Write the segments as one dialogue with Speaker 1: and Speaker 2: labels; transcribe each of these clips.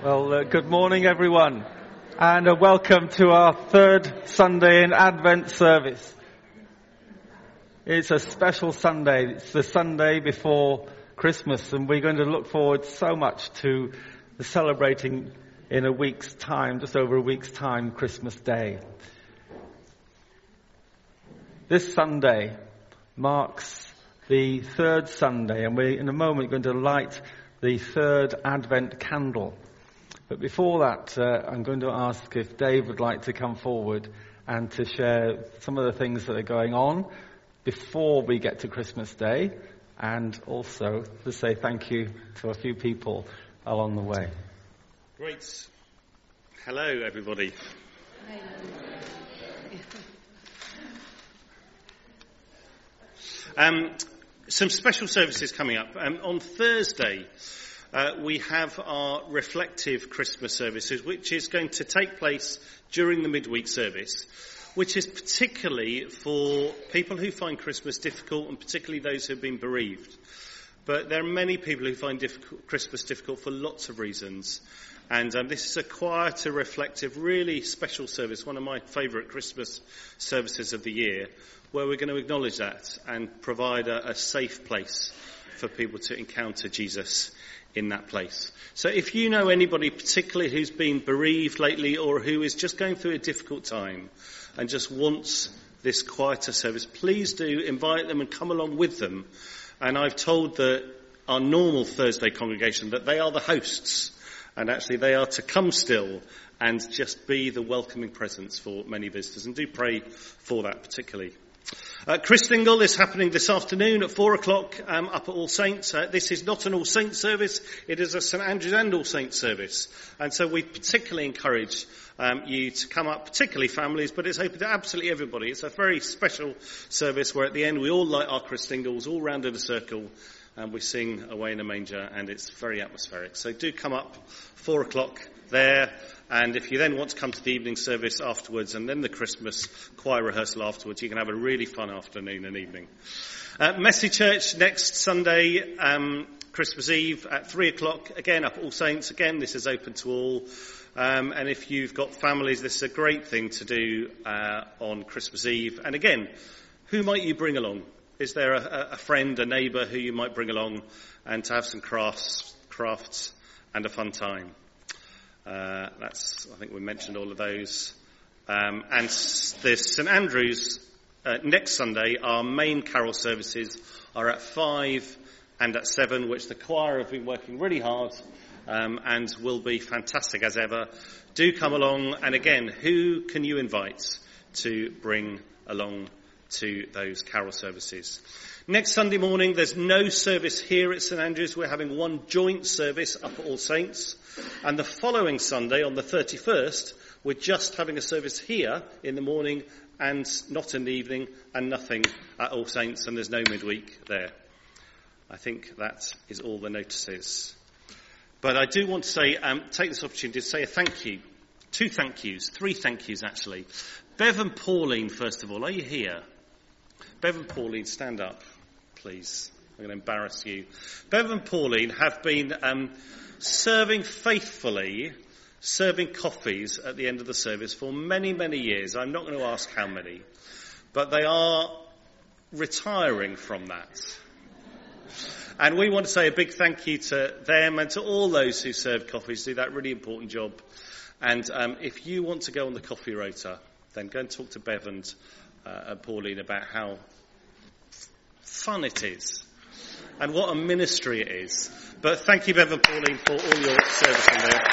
Speaker 1: Well, good morning, everyone, and welcome to our third Sunday in Advent service. It's a special Sunday. It's the Sunday before Christmas, and we're going to look forward so much to the celebrating in a week's time, just over a week's time, Christmas Day. This Sunday marks the third Sunday, and we're in a moment going to light the third Advent candle. But before that, I'm going to ask if Dave would like to come forward and to share some of the things that are going on before we get to Christmas Day, and also to say thank you to a few people along the way.
Speaker 2: Great. Hello, everybody. Some special services coming up. On Thursday, we have our reflective Christmas services, which is going to take place during the midweek service, which is particularly for people who find Christmas difficult, and particularly those who have been bereaved. But there are many people who find Christmas difficult for lots of reasons. And this is a quieter, reflective, really special service, one of my favourite Christmas services of the year, where we're going to acknowledge that and provide a safe place for people to encounter Jesus in that place. So if you know anybody particularly who's been bereaved lately, or who is just going through a difficult time and just wants this quieter service, please do invite them and come along with them. And I've told our normal Thursday congregation that they are the hosts, and actually they are to come still and just be the welcoming presence for many visitors, and do pray for that particularly. Christingle is happening this afternoon at 4:00 up at All Saints. This is not an All Saints service, it is a St Andrews and All Saints service. And so we particularly encourage you to come up, particularly families, but it's open to absolutely everybody. It's a very special service where at the end we all light our Christingles all round in a circle, and we sing Away in a Manger, and it's very atmospheric. So do come up 4:00 there. And if you then want to come to the evening service afterwards, and then the Christmas choir rehearsal afterwards, you can have a really fun afternoon and evening. Messy Church next Sunday, Christmas Eve at 3:00, again up at All Saints. Again, this is open to all. And if you've got families, this is a great thing to do on Christmas Eve. And again, who might you bring along? Is there a friend, a neighbour who you might bring along, and to have some crafts and a fun time? I think we mentioned all of those. And the St Andrews next Sunday, our main carol services are at 5 and at 7, which the choir have been working really hard and will be fantastic as ever. Do come along, and again, who can you invite to bring along to those carol services? Next Sunday morning, there's no service here at St Andrews. We're having one joint service up at All Saints. And the following Sunday, on the 31st, we're just having a service here in the morning and not in the evening, and nothing at All Saints, and there's no midweek there. I think that is all the notices. But I do want to say, take this opportunity to say a thank you. 2 thank yous, 3 thank yous actually. Bev and Pauline, first of all, are you here? Bev and Pauline, stand up, please. I'm going to embarrass you. Bev and Pauline have been serving coffees at the end of the service for many, many years. I'm not going to ask how many, but they are retiring from that. And we want to say a big thank you to them and to all those who serve coffees, do that really important job. And if you want to go on the coffee rota, then go and talk to Bev and Pauline about how fun it is and what a ministry it is. But thank you, Bev and Pauline, for all your service in there.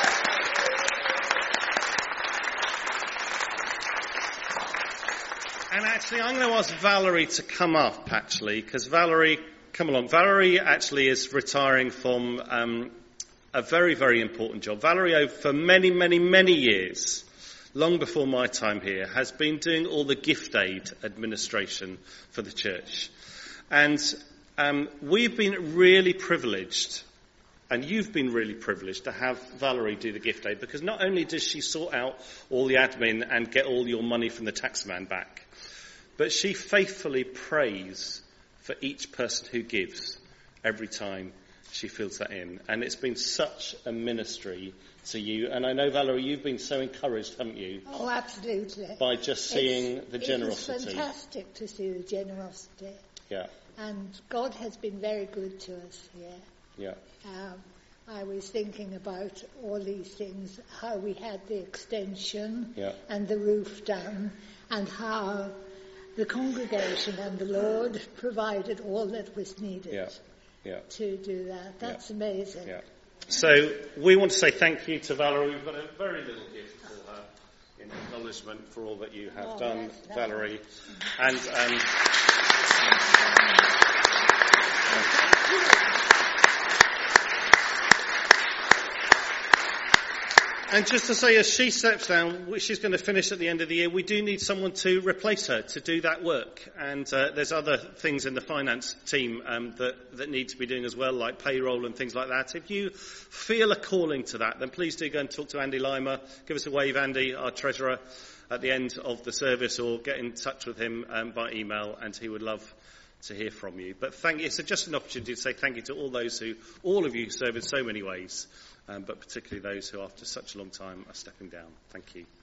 Speaker 2: And actually, I'm going to ask Valerie to come up, actually, because Valerie, come along. Valerie actually is retiring from a very, very important job. Valerie, for many, many, many years, long before my time here, has been doing all the gift aid administration for the church. And we've been really privileged, and you've been really privileged to have Valerie do the gift aid, because not only does she sort out all the admin and get all your money from the taxman back, but she faithfully prays for each person who gives every time she fills that in. And it's been such a ministry to you. And I know, Valerie, you've been so encouraged, haven't you?
Speaker 3: Oh, absolutely.
Speaker 2: By just seeing the generosity.
Speaker 3: It's fantastic to see the generosity.
Speaker 2: Yeah.
Speaker 3: And God has been very good to us here.
Speaker 2: Yeah.
Speaker 3: I was thinking about all these things, how we had the extension and the roof done, and how the congregation and the Lord provided all that was needed to do that. That's amazing. Yeah.
Speaker 2: So we want to say thank you to Valerie. We've got a very little gift for her in acknowledgement for all that you have done, Valerie. And and just to say, as she steps down, she's going to finish at the end of the year, we do need someone to replace her, to do that work. And there's other things in the finance team that need to be doing as well, like payroll and things like that. If you feel a calling to that, then please do go and talk to Andy Lima. Give us a wave, Andy, our treasurer, at the end of the service, or get in touch with him by email, and he would love to hear from you. But thank you. It's just an opportunity to say thank you to all of you who serve in so many ways. But particularly those who, after such a long time, are stepping down. Thank you.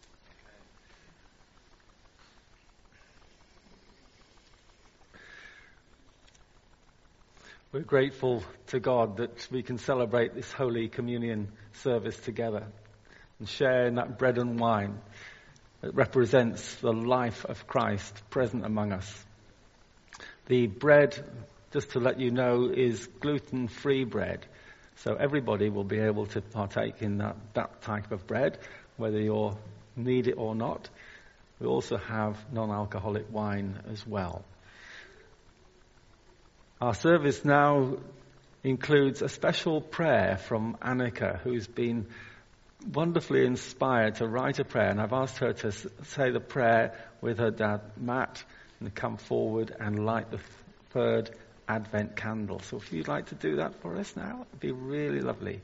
Speaker 1: We're grateful to God that we can celebrate this Holy Communion service together and share in that bread and wine that represents the life of Christ present among us. The bread, just to let you know, is gluten-free bread. So everybody will be able to partake in that type of bread, whether you need it or not. We also have non-alcoholic wine as well. Our service now includes a special prayer from Annika, who's been wonderfully inspired to write a prayer. And I've asked her to say the prayer with her dad, Matt, and come forward and light the third Advent candle. So if you'd like to do that for us now, it'd be really lovely.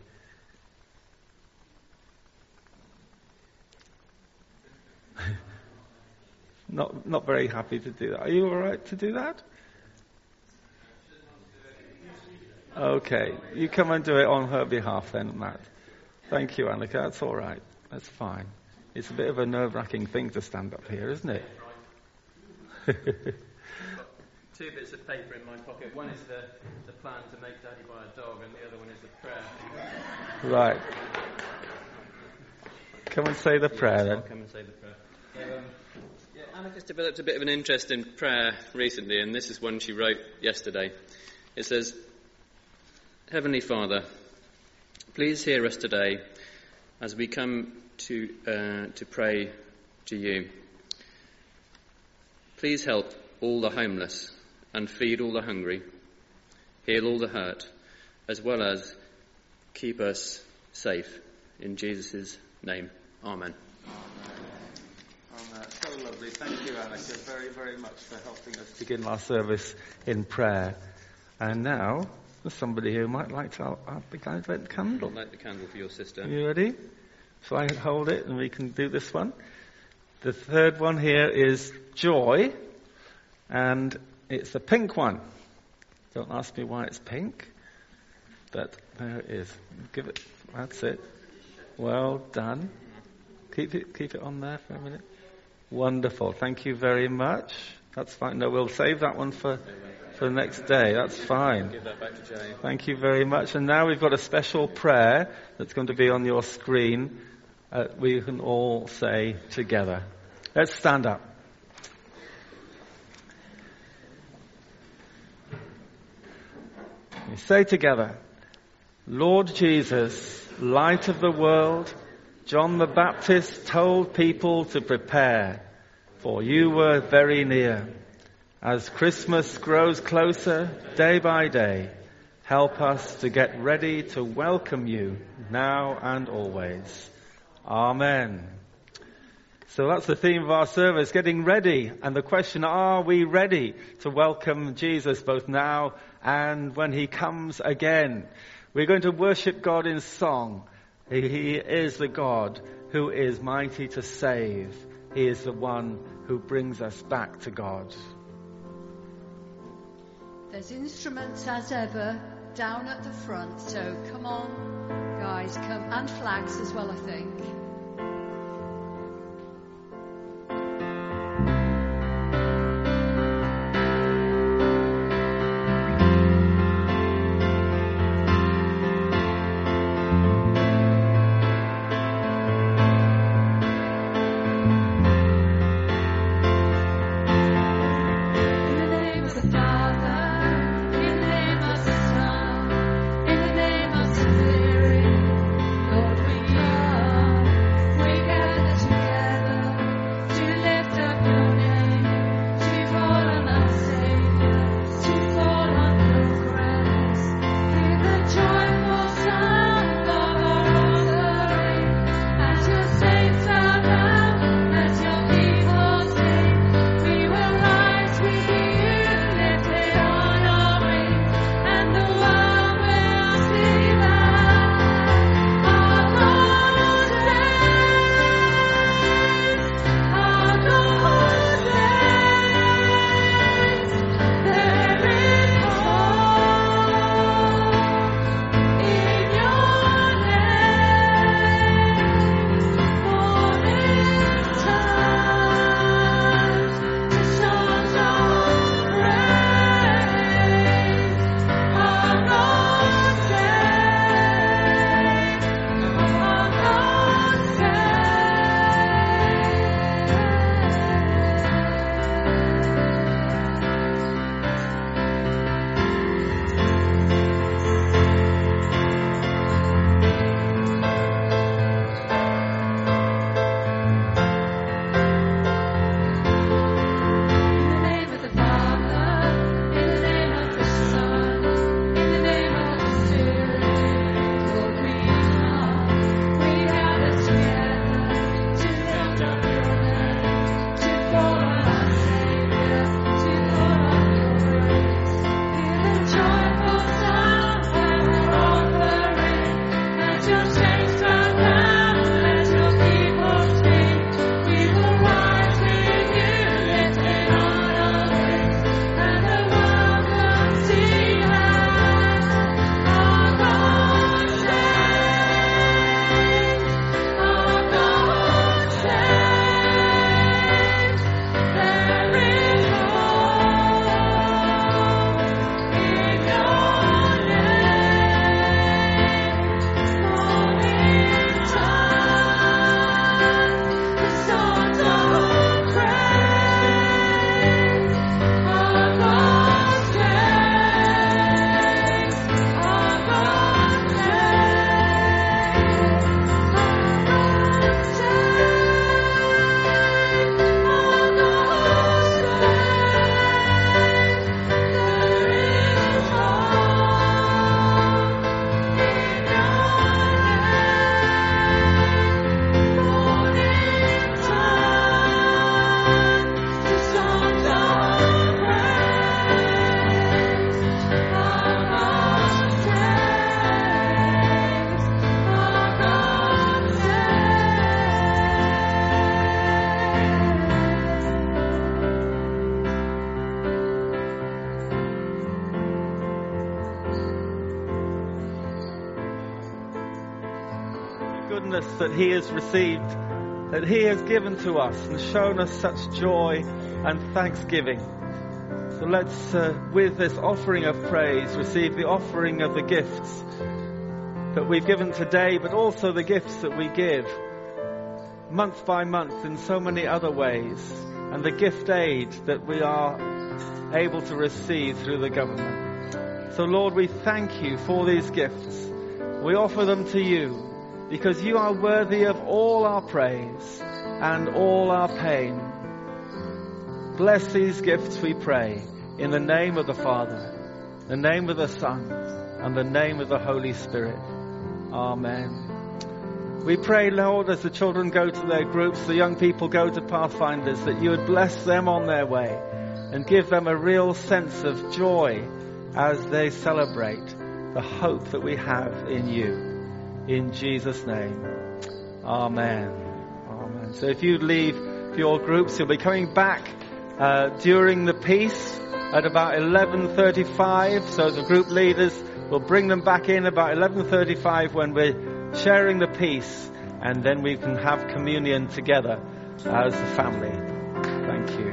Speaker 1: Not very happy to do that. Are you all right to do that? Okay, you come and do it on her behalf then, Matt. Thank you, Annika. That's all right. That's fine. It's a bit of a nerve-wracking thing to stand up here, isn't it?
Speaker 4: Two bits of paper in my pocket. One is the plan to make Daddy buy a dog, and the other one is the prayer.
Speaker 1: Right. Come and say the prayer then.
Speaker 4: I'll come and say the prayer. Annika's developed a bit of an interest in prayer recently, and this is one she wrote yesterday. It says, Heavenly Father, please hear us today as we come to pray to you. Please help all the homeless and feed all the hungry, heal all the hurt, as well as keep us safe. In Jesus' name, Amen.
Speaker 1: Amen. So lovely. Thank you, Annika, very, very much for helping us begin our service in prayer. And now, there's somebody who might like to light the candle.
Speaker 4: Light the candle for your sister.
Speaker 1: Are you ready? Shall I hold it and we can do this one? The third one here is joy, and it's a pink one. Don't ask me why it's pink, but there it is. Give it. That's it. Well done. Keep it on there for a minute. Wonderful. Thank you very much. That's fine. No, we'll save that one for the next day. That's fine.
Speaker 4: Give that back to Jay.
Speaker 1: Thank you very much. And now we've got a special prayer that's going to be on your screen. We can all say together. Let's stand up. We say together, Lord Jesus, light of the world, John the Baptist told people to prepare, for you were very near. As Christmas grows closer day by day, help us to get ready to welcome you now and always. Amen. So that's the theme of our service, getting ready. And the question, are we ready to welcome Jesus both now and when he comes again? We're going to worship God in song. He is the God who is mighty to save. He is the one who brings us back to God.
Speaker 5: There's instruments as ever down at the front. So come on, guys, come. And flags as well, I think.
Speaker 1: That he has received, that he has given to us and shown us such joy and thanksgiving. So let's, with this offering of praise, receive the offering of the gifts that we've given today, but also the gifts that we give month by month in so many other ways, and the gift aid that we are able to receive through the government. So Lord, we thank you for these gifts. We offer them to you, because you are worthy of all our praise and all our pain. Bless these gifts, we pray, in the name of the Father, the name of the Son, and the name of the Holy Spirit. Amen. We pray, Lord, as the children go to their groups, the young people go to Pathfinders, that you would bless them on their way and give them a real sense of joy as they celebrate the hope that we have in you. In Jesus' name. Amen. Amen. So if you leave your groups, you'll be coming back during the peace at about 11:35. So the group leaders We'll bring them back in about 11:35 when we're sharing the peace, and then we can have communion together as a family. Thank you.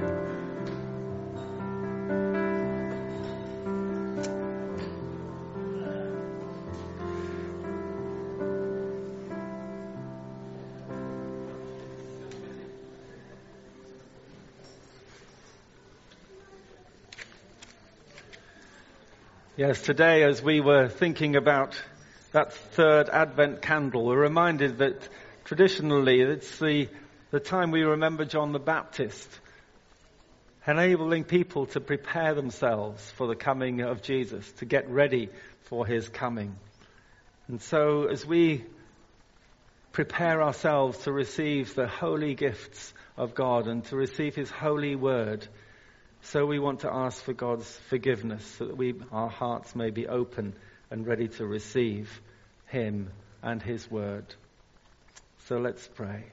Speaker 1: Yes, today as we were thinking about that third Advent candle, we're reminded that traditionally it's the time we remember John the Baptist, enabling people to prepare themselves for the coming of Jesus, to get ready for his coming. And so as we prepare ourselves to receive the holy gifts of God and to receive his holy word, so we want to ask for God's forgiveness so that our hearts may be open and ready to receive him and his word. So let's pray.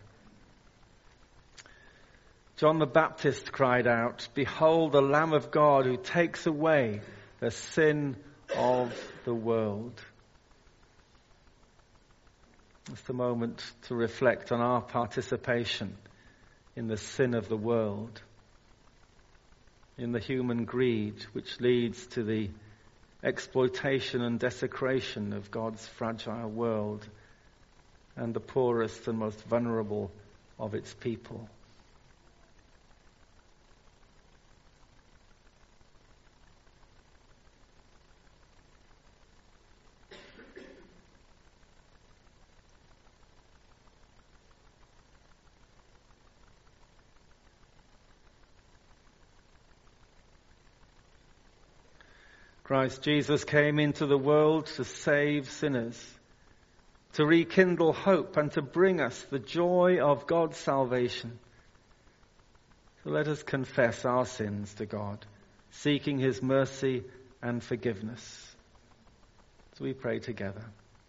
Speaker 1: John the Baptist cried out, "Behold the Lamb of God who takes away the sin of the world." It's the moment to reflect on our participation in the sin of the world, in the human greed which leads to the exploitation and desecration of God's fragile world and the poorest and most vulnerable of its people. Christ Jesus came into the world to save sinners, to rekindle hope and to bring us the joy of God's salvation. So let us confess our sins to God, seeking his mercy and forgiveness. So we pray together.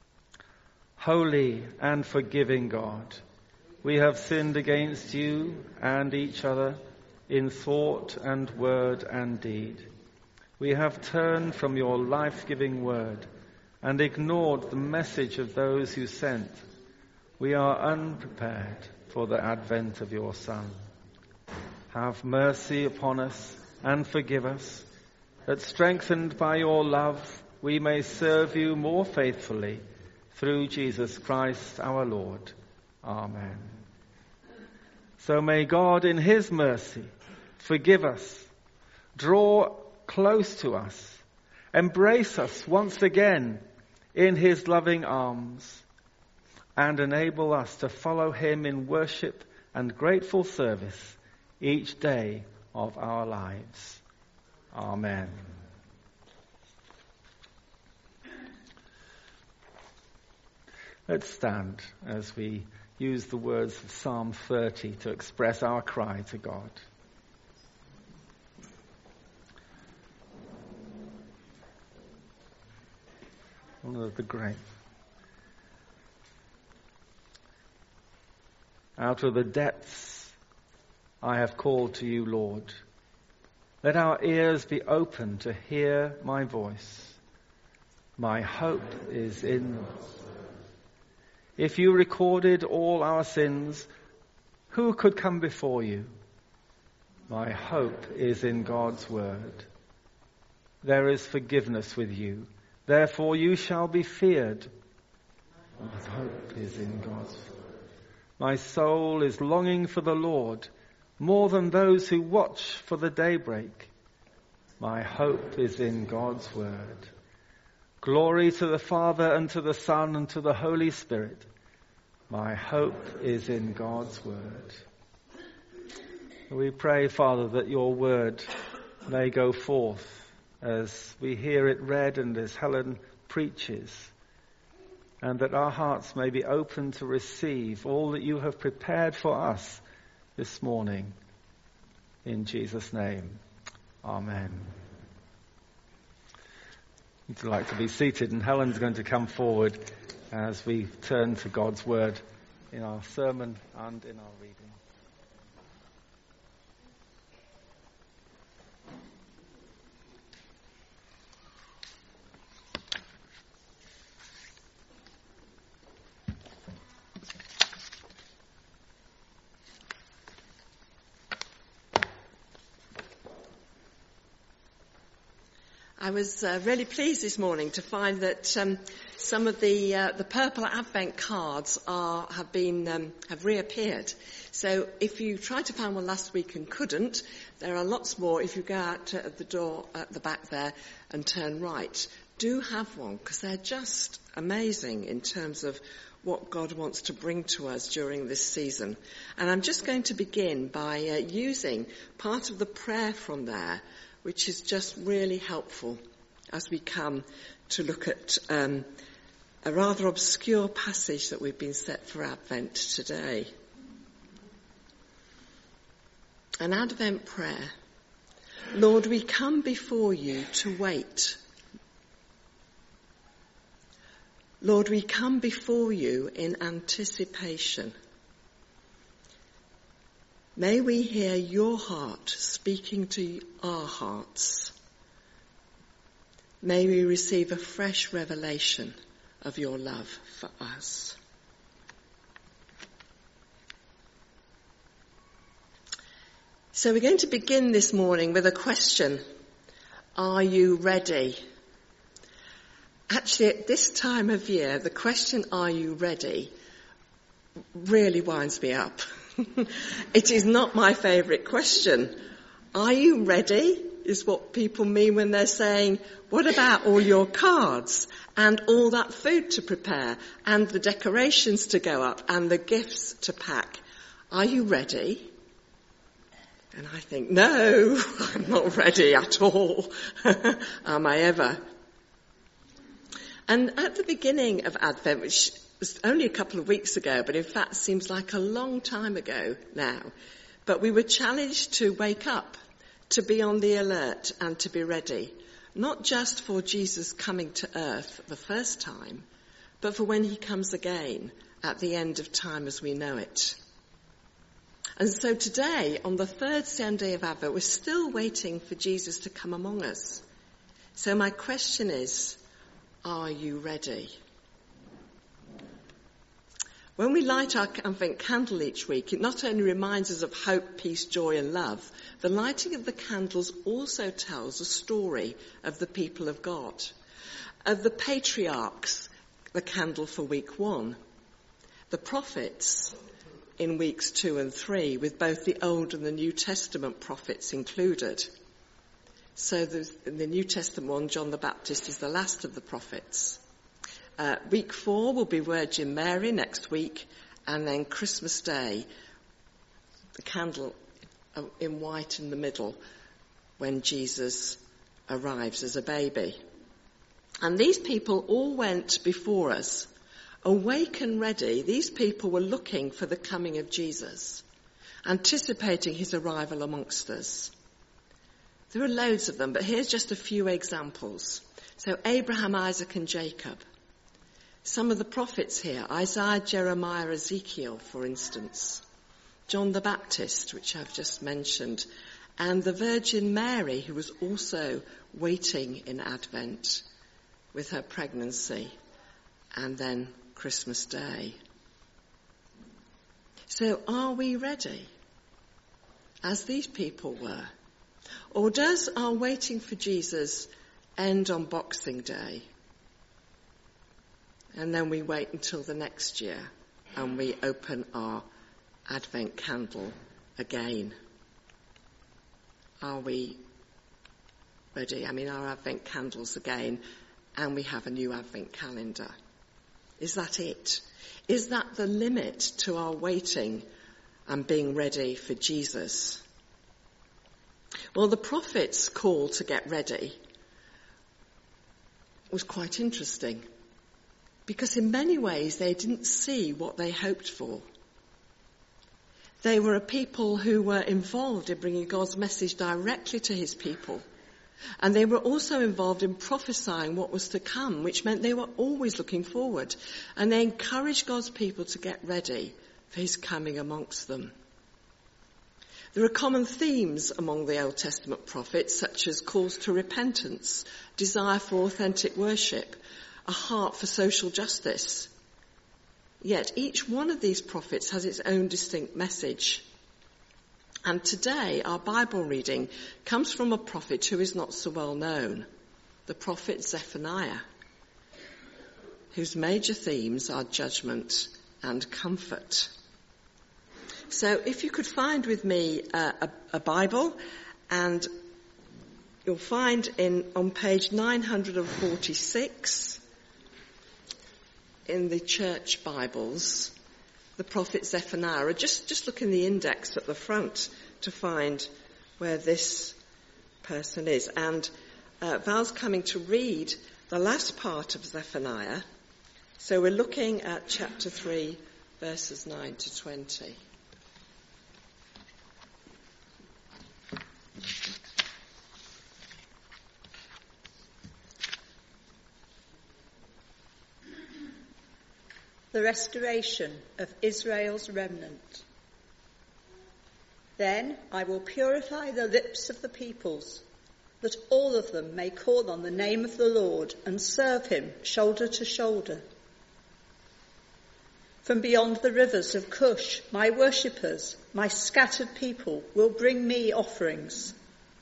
Speaker 1: Holy and forgiving God, we have sinned against you and each other in thought and word and deed. We have turned from your life-giving word and ignored the message of those you sent. We are unprepared for the advent of your Son. Have mercy upon us and forgive us, that strengthened by your love, we may serve you more faithfully through Jesus Christ our Lord. Amen. So may God in his mercy forgive us, draw close to us, embrace us once again in his loving arms, and enable us to follow him in worship and grateful service each day of our lives. Amen. Let's stand as we use the words of Psalm 30 to express our cry to God. One of the great. Out of the depths I have called to you, Lord. Let our ears be open to hear my voice. My hope is in. If you recorded all our sins, who could come before you? My hope is in God's word. There is forgiveness with you. Therefore you shall be feared. My hope is in God's word. My soul is longing for the Lord more than those who watch for the daybreak. My hope is in God's word. Glory to the Father and to the Son and to the Holy Spirit. My hope is in God's word. We pray, Father, that your word may go forth as we hear it read and as Helen preaches, and that our hearts may be open to receive all that you have prepared for us this morning. In Jesus' name, amen. I'd like to be seated, and Helen's going to come forward as we turn to God's word in our sermon and in our reading.
Speaker 6: I was really pleased this morning to find that some of the purple Advent cards have reappeared. So if you tried to find one last week and couldn't, there are lots more. If you go out at the door at the back there and turn right, do have one, because they're just amazing in terms of what God wants to bring to us during this season. And I'm just going to begin by using part of the prayer from there, which is just really helpful as we come to look at a rather obscure passage that we've been set for Advent today. An Advent prayer. Lord, we come before you to wait. Lord, we come before you in anticipation. May we hear your heart speaking to our hearts. May we receive a fresh revelation of your love for us. So we're going to begin this morning with a question. Are you ready? Actually, at this time of year, the question, are you ready, really winds me up. It is not my favourite question. Are you ready is what people mean when they're saying, what about all your cards and all that food to prepare and the decorations to go up and the gifts to pack? Are you ready? And I think, no, I'm not ready at all. Am I ever? And at the beginning of Advent, which was only a couple of weeks ago, but in fact seems like a long time ago now, but we were challenged to wake up, to be on the alert and to be ready, not just for Jesus coming to earth the first time, but for when he comes again at the end of time as we know it. And so today, on the third Sunday of Advent, we're still waiting for Jesus to come among us. So my question is, are you ready? When we light our Advent candle each week, it not only reminds us of hope, peace, joy and love, the lighting of the candles also tells a story of the people of God, of the patriarchs, the candle for week 1, the prophets in weeks 2 and 3, with both the Old and the New Testament prophets included. So in the New Testament one, John the Baptist is the last of the prophets. Week 4 will be Virgin Mary next week, and then Christmas Day, the candle in white in the middle when Jesus arrives as a baby. And these people all went before us, awake and ready. These people were looking for the coming of Jesus, anticipating his arrival amongst us. There are loads of them, but here's just a few examples. So Abraham, Isaac and Jacob. Some of the prophets here, Isaiah, Jeremiah, Ezekiel, for instance. John the Baptist, which I've just mentioned. And the Virgin Mary, who was also waiting in Advent with her pregnancy. And then Christmas Day. So are we ready? As these people were. Or does our waiting for Jesus end on Boxing Day? And then we wait until the next year and we open our Advent candle again. Are we ready? I mean, our Advent candles again, and we have a new Advent calendar. Is that it? Is that the limit to our waiting and being ready for Jesus? Well, the prophet's call to get ready was quite interesting, because in many ways they didn't see what they hoped for. They were a people who were involved in bringing God's message directly to his people. And they were also involved in prophesying what was to come, which meant they were always looking forward. And they encouraged God's people to get ready for his coming amongst them. There are common themes among the Old Testament prophets, such as calls to repentance, desire for authentic worship, a heart for social justice. Yet each one of these prophets has its own distinct message. And today our Bible reading comes from a prophet who is not so well known. the prophet Zephaniah, whose major themes are judgment and comfort. So if you could find with me a Bible, and you'll find on page 946 in the church Bibles, the prophet Zephaniah. Or just look in the index at the front to find where this person is. And Val's coming to read the last part of Zephaniah. So we're looking at chapter 3, verses 9 to 20.
Speaker 7: The restoration of Israel's remnant. Then I will purify the lips of the peoples, that all of them may call on the name of the Lord and serve him shoulder to shoulder. From beyond the rivers of Cush, my worshippers, my scattered people, will bring me offerings.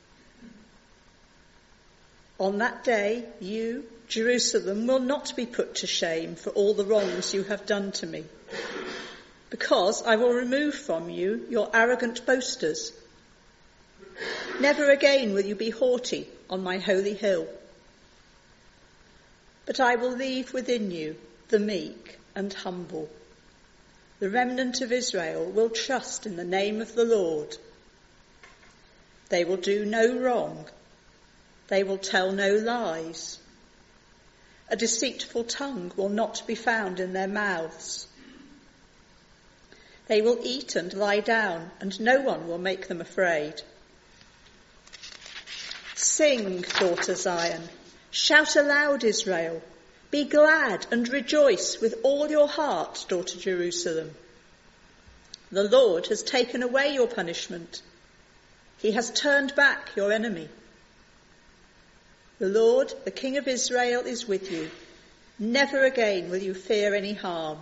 Speaker 7: On that day, you, Jerusalem, will not be put to shame for all the wrongs you have done to me, because I will remove from you your arrogant boasters. Never again will you be haughty on my holy hill. But I will leave within you the meek and humble. The remnant of Israel will trust in the name of the Lord. They will do no wrong. They will tell no lies. A deceitful tongue will not be found in their mouths. They will eat and lie down, and no one will make them afraid. Sing, daughter Zion. Shout aloud, Israel. Be glad and rejoice with all your heart, daughter Jerusalem. The Lord has taken away your punishment. He has turned back your enemy. The Lord, the King of Israel, is with you. Never again will you fear any harm.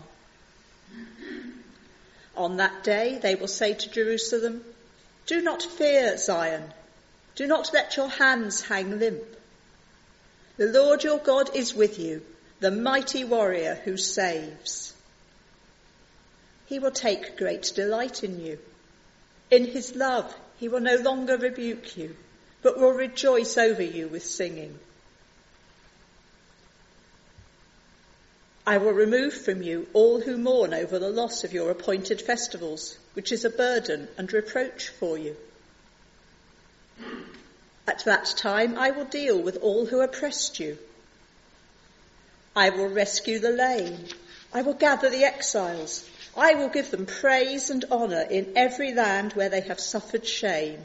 Speaker 7: On that day they will say to Jerusalem, do not fear, Zion. Do not let your hands hang limp. The Lord your God is with you, the mighty warrior who saves. He will take great delight in you. In his love he will no longer rebuke you, but will rejoice over you with singing. I will remove from you all who mourn over the loss of your appointed festivals, which is a burden and reproach for you. At that time I will deal with all who oppressed you. I will rescue the lame. I will gather the exiles. I will give them praise and honour in every land where they have suffered shame.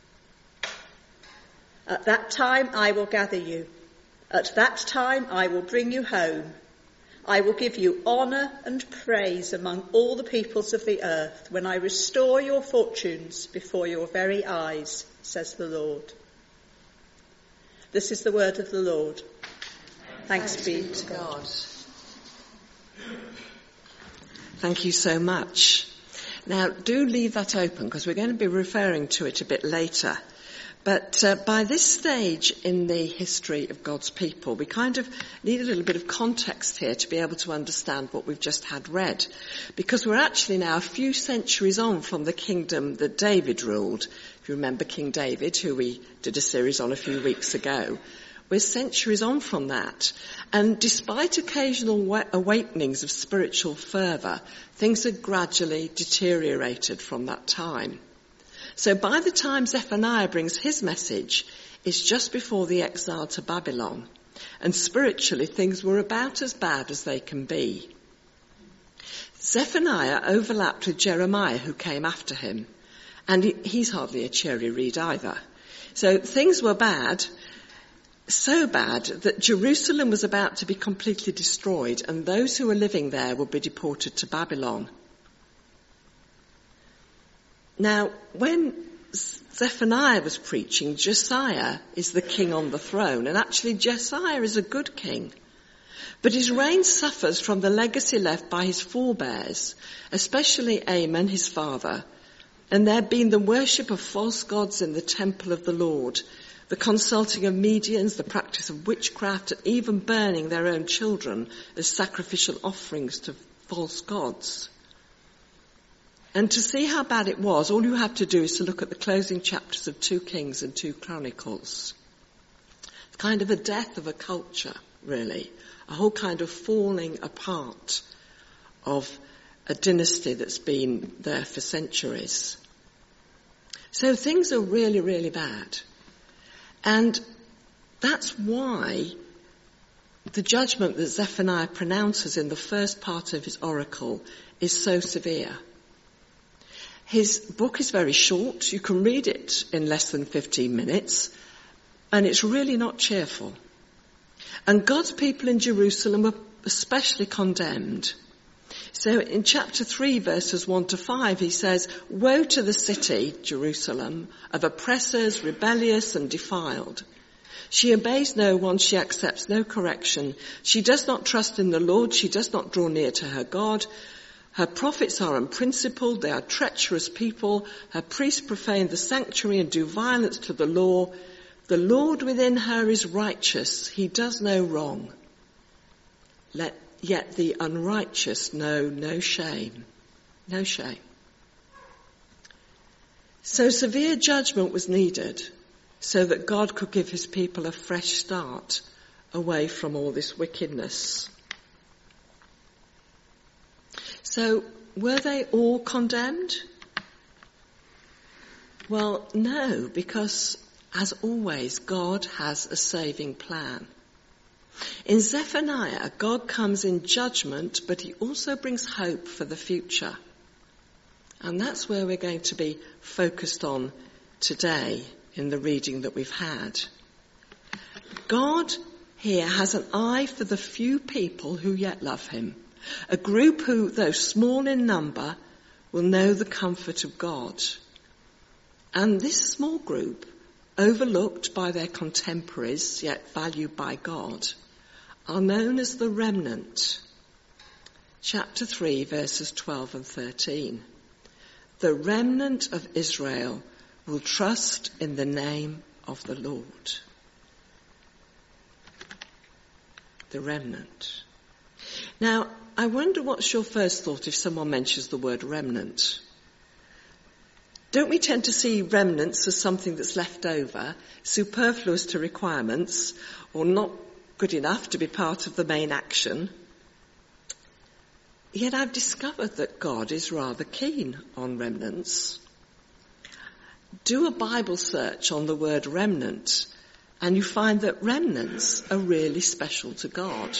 Speaker 7: At that time I will gather you. At that time I will bring you home. I will give you honour and praise among all the peoples of the earth when I restore your fortunes before your very eyes, says the Lord. This is the word of the Lord. Thanks be to God.
Speaker 6: Thank you so much. Now, do leave that open because we're going to be referring to it a bit later. But by this stage in the history of God's people, we kind of need a little bit of context here to be able to understand what we've just had read. Because we're actually now a few centuries on from the kingdom that David ruled. If you remember King David, who we did a series on a few weeks ago, we're centuries on from that. And despite occasional awakenings of spiritual fervour, things had gradually deteriorated from that time. So by the time Zephaniah brings his message, it's just before the exile to Babylon. And spiritually, things were about as bad as they can be. Zephaniah overlapped with Jeremiah, who came after him. And he's hardly a cheery read either. So things were bad, so bad that Jerusalem was about to be completely destroyed, and those who were living there would be deported to Babylon. Now, when Zephaniah was preaching, Josiah is the king on the throne, and actually Josiah is a good king. But his reign suffers from the legacy left by his forebears, especially Amon, his father, and there being the worship of false gods in the temple of the Lord, the consulting of mediums, the practice of witchcraft, and even burning their own children as sacrificial offerings to false gods. And to see how bad it was, all you have to do is to look at the closing chapters of 2 Kings and 2 Chronicles. It's kind of a death of a culture, really. A whole kind of falling apart of a dynasty that's been there for centuries. So things are really, really bad. And that's why the judgment that Zephaniah pronounces in the first part of his oracle is so severe. His book is very short. You can read it in less than 15 minutes, and it's really not cheerful. And God's people in Jerusalem were especially condemned. So in chapter 3, verses 1 to 5, he says, "Woe to the city, Jerusalem, of oppressors, rebellious and defiled. She obeys no one, she accepts no correction. She does not trust in the Lord, she does not draw near to her God. Her prophets are unprincipled, they are treacherous people. Her priests profane the sanctuary and do violence to the law. The Lord within her is righteous, he does no wrong. Yet the unrighteous know no shame." No shame. So severe judgment was needed so that God could give his people a fresh start away from all this wickedness. So were they all condemned? Well, no, because as always, God has a saving plan. In Zephaniah, God comes in judgment, but he also brings hope for the future. And that's where we're going to be focused on today in the reading that we've had. God here has an eye for the few people who yet love him. A group who, though small in number, will know the comfort of God. And this small group, overlooked by their contemporaries, yet valued by God, are known as the remnant. Chapter 3, verses 12 and 13. The remnant of Israel will trust in the name of the Lord. The remnant. Now, I wonder what's your first thought if someone mentions the word remnant. Don't we tend to see remnants as something that's left over, superfluous to requirements, or not good enough to be part of the main action? Yet I've discovered that God is rather keen on remnants. Do a Bible search on the word remnant, and you find that remnants are really special to God.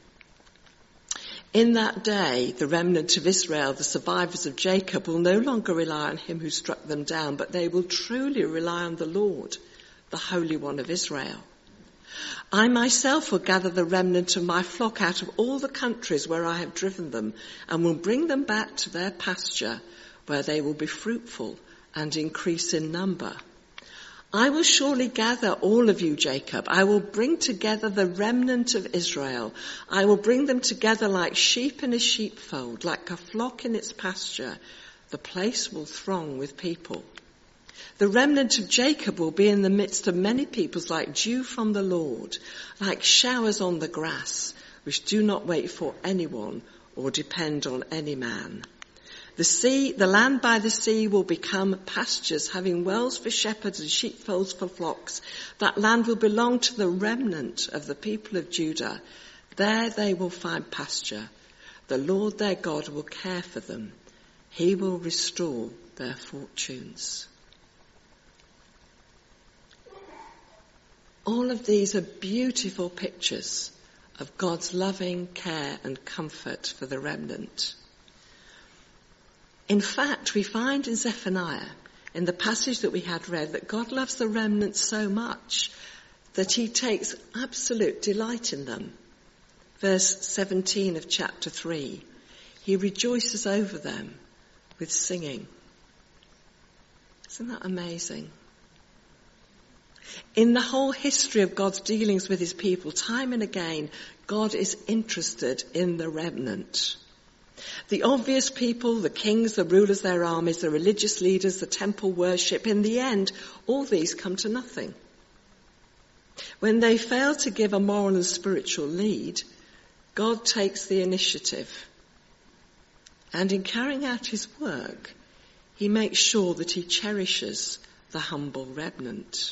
Speaker 6: In that day, the remnant of Israel, the survivors of Jacob, will no longer rely on him who struck them down, but they will truly rely on the Lord, the Holy One of Israel. I myself will gather the remnant of my flock out of all the countries where I have driven them, and will bring them back to their pasture, where they will be fruitful and increase in number. I will surely gather all of you, Jacob. I will bring together the remnant of Israel. I will bring them together like sheep in a sheepfold, like a flock in its pasture. The place will throng with people. The remnant of Jacob will be in the midst of many peoples like dew from the Lord, like showers on the grass, which do not wait for anyone or depend on any man. The land by the sea will become pastures, having wells for shepherds and sheepfolds for flocks. That land will belong to the remnant of the people of Judah. There they will find pasture. The Lord their God will care for them. He will restore their fortunes. All of these are beautiful pictures of God's loving care and comfort for the remnant. In fact, we find in Zephaniah, in the passage that we had read, that God loves the remnant so much that he takes absolute delight in them. Verse 17 of chapter 3, he rejoices over them with singing. Isn't that amazing? In the whole history of God's dealings with his people, time and again, God is interested in the remnant. The obvious people, the kings, the rulers, their armies, the religious leaders, the temple worship, in the end, all these come to nothing. When they fail to give a moral and spiritual lead, God takes the initiative. And in carrying out his work, he makes sure that he cherishes the humble remnant.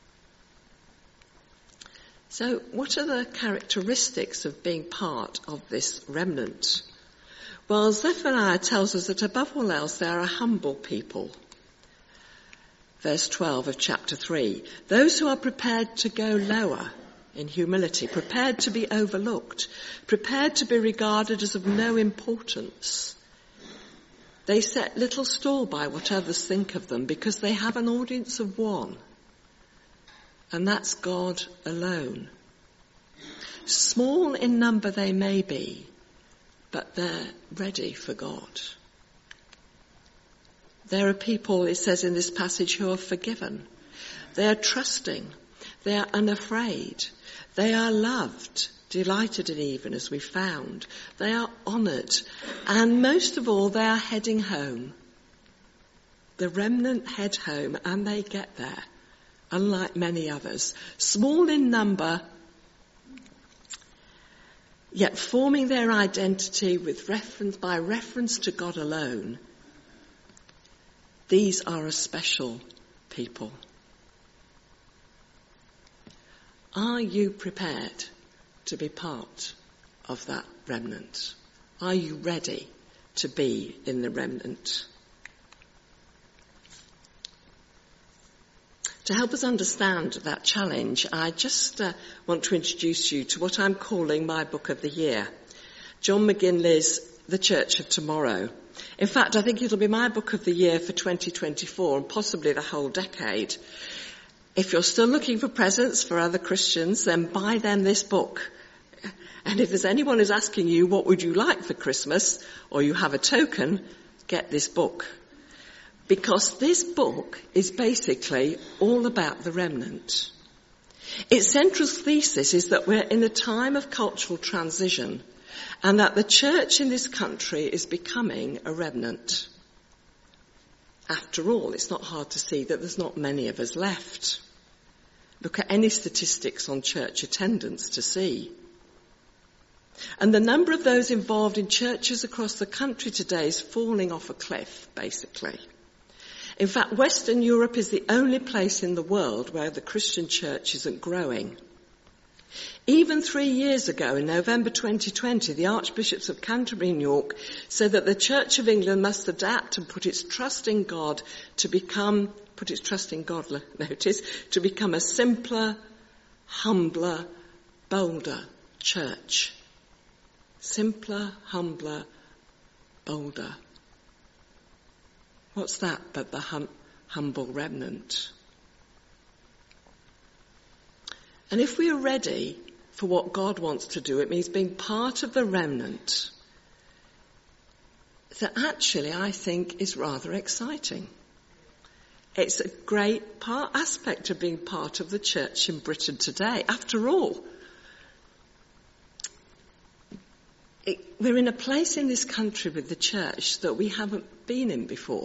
Speaker 6: So what are the characteristics of being part of this remnant? Well, Zephaniah tells us that above all else they are a humble people. Verse 12 of chapter 3. Those who are prepared to go lower in humility, prepared to be overlooked, prepared to be regarded as of no importance. They set little store by what others think of them because they have an audience of one. And that's God alone. Small in number they may be, but they're ready for God. There are people, it says in this passage, who are forgiven. They are trusting. They are unafraid. They are loved, delighted in even, as we found. They are honoured. And most of all, they are heading home. The remnant head home, and they get there, unlike many others. Small in number, yet forming their identity by reference to God alone. These are a special people. Are you prepared to be part of that remnant? Are you ready to be in the remnant? To help us understand that challenge, I just want to introduce you to what I'm calling my book of the year. John McGinley's The Church of Tomorrow. In fact, I think it'll be my book of the year for 2024 and possibly the whole decade. If you're still looking for presents for other Christians, then buy them this book. And if there's anyone who's asking you, what would you like for Christmas, or you have a token, get this book. Because this book is basically all about the remnant. Its central thesis is that we're in a time of cultural transition and that the church in this country is becoming a remnant. After all, it's not hard to see that there's not many of us left. Look at any statistics on church attendance to see. And the number of those involved in churches across the country today is falling off a cliff, basically. In fact, Western Europe is the only place in the world where the Christian church isn't growing. Even 3 years ago, in November 2020, the Archbishops of Canterbury and York said that the Church of England must adapt and put its trust in God to become a simpler, humbler, bolder church. Simpler, humbler, bolder. What's that but the humble remnant? And if we are ready for what God wants to do, it means being part of the remnant. That actually, I think, is rather exciting. It's a great aspect of being part of the church in Britain today. After all, we're in a place in this country with the church that we haven't been in before.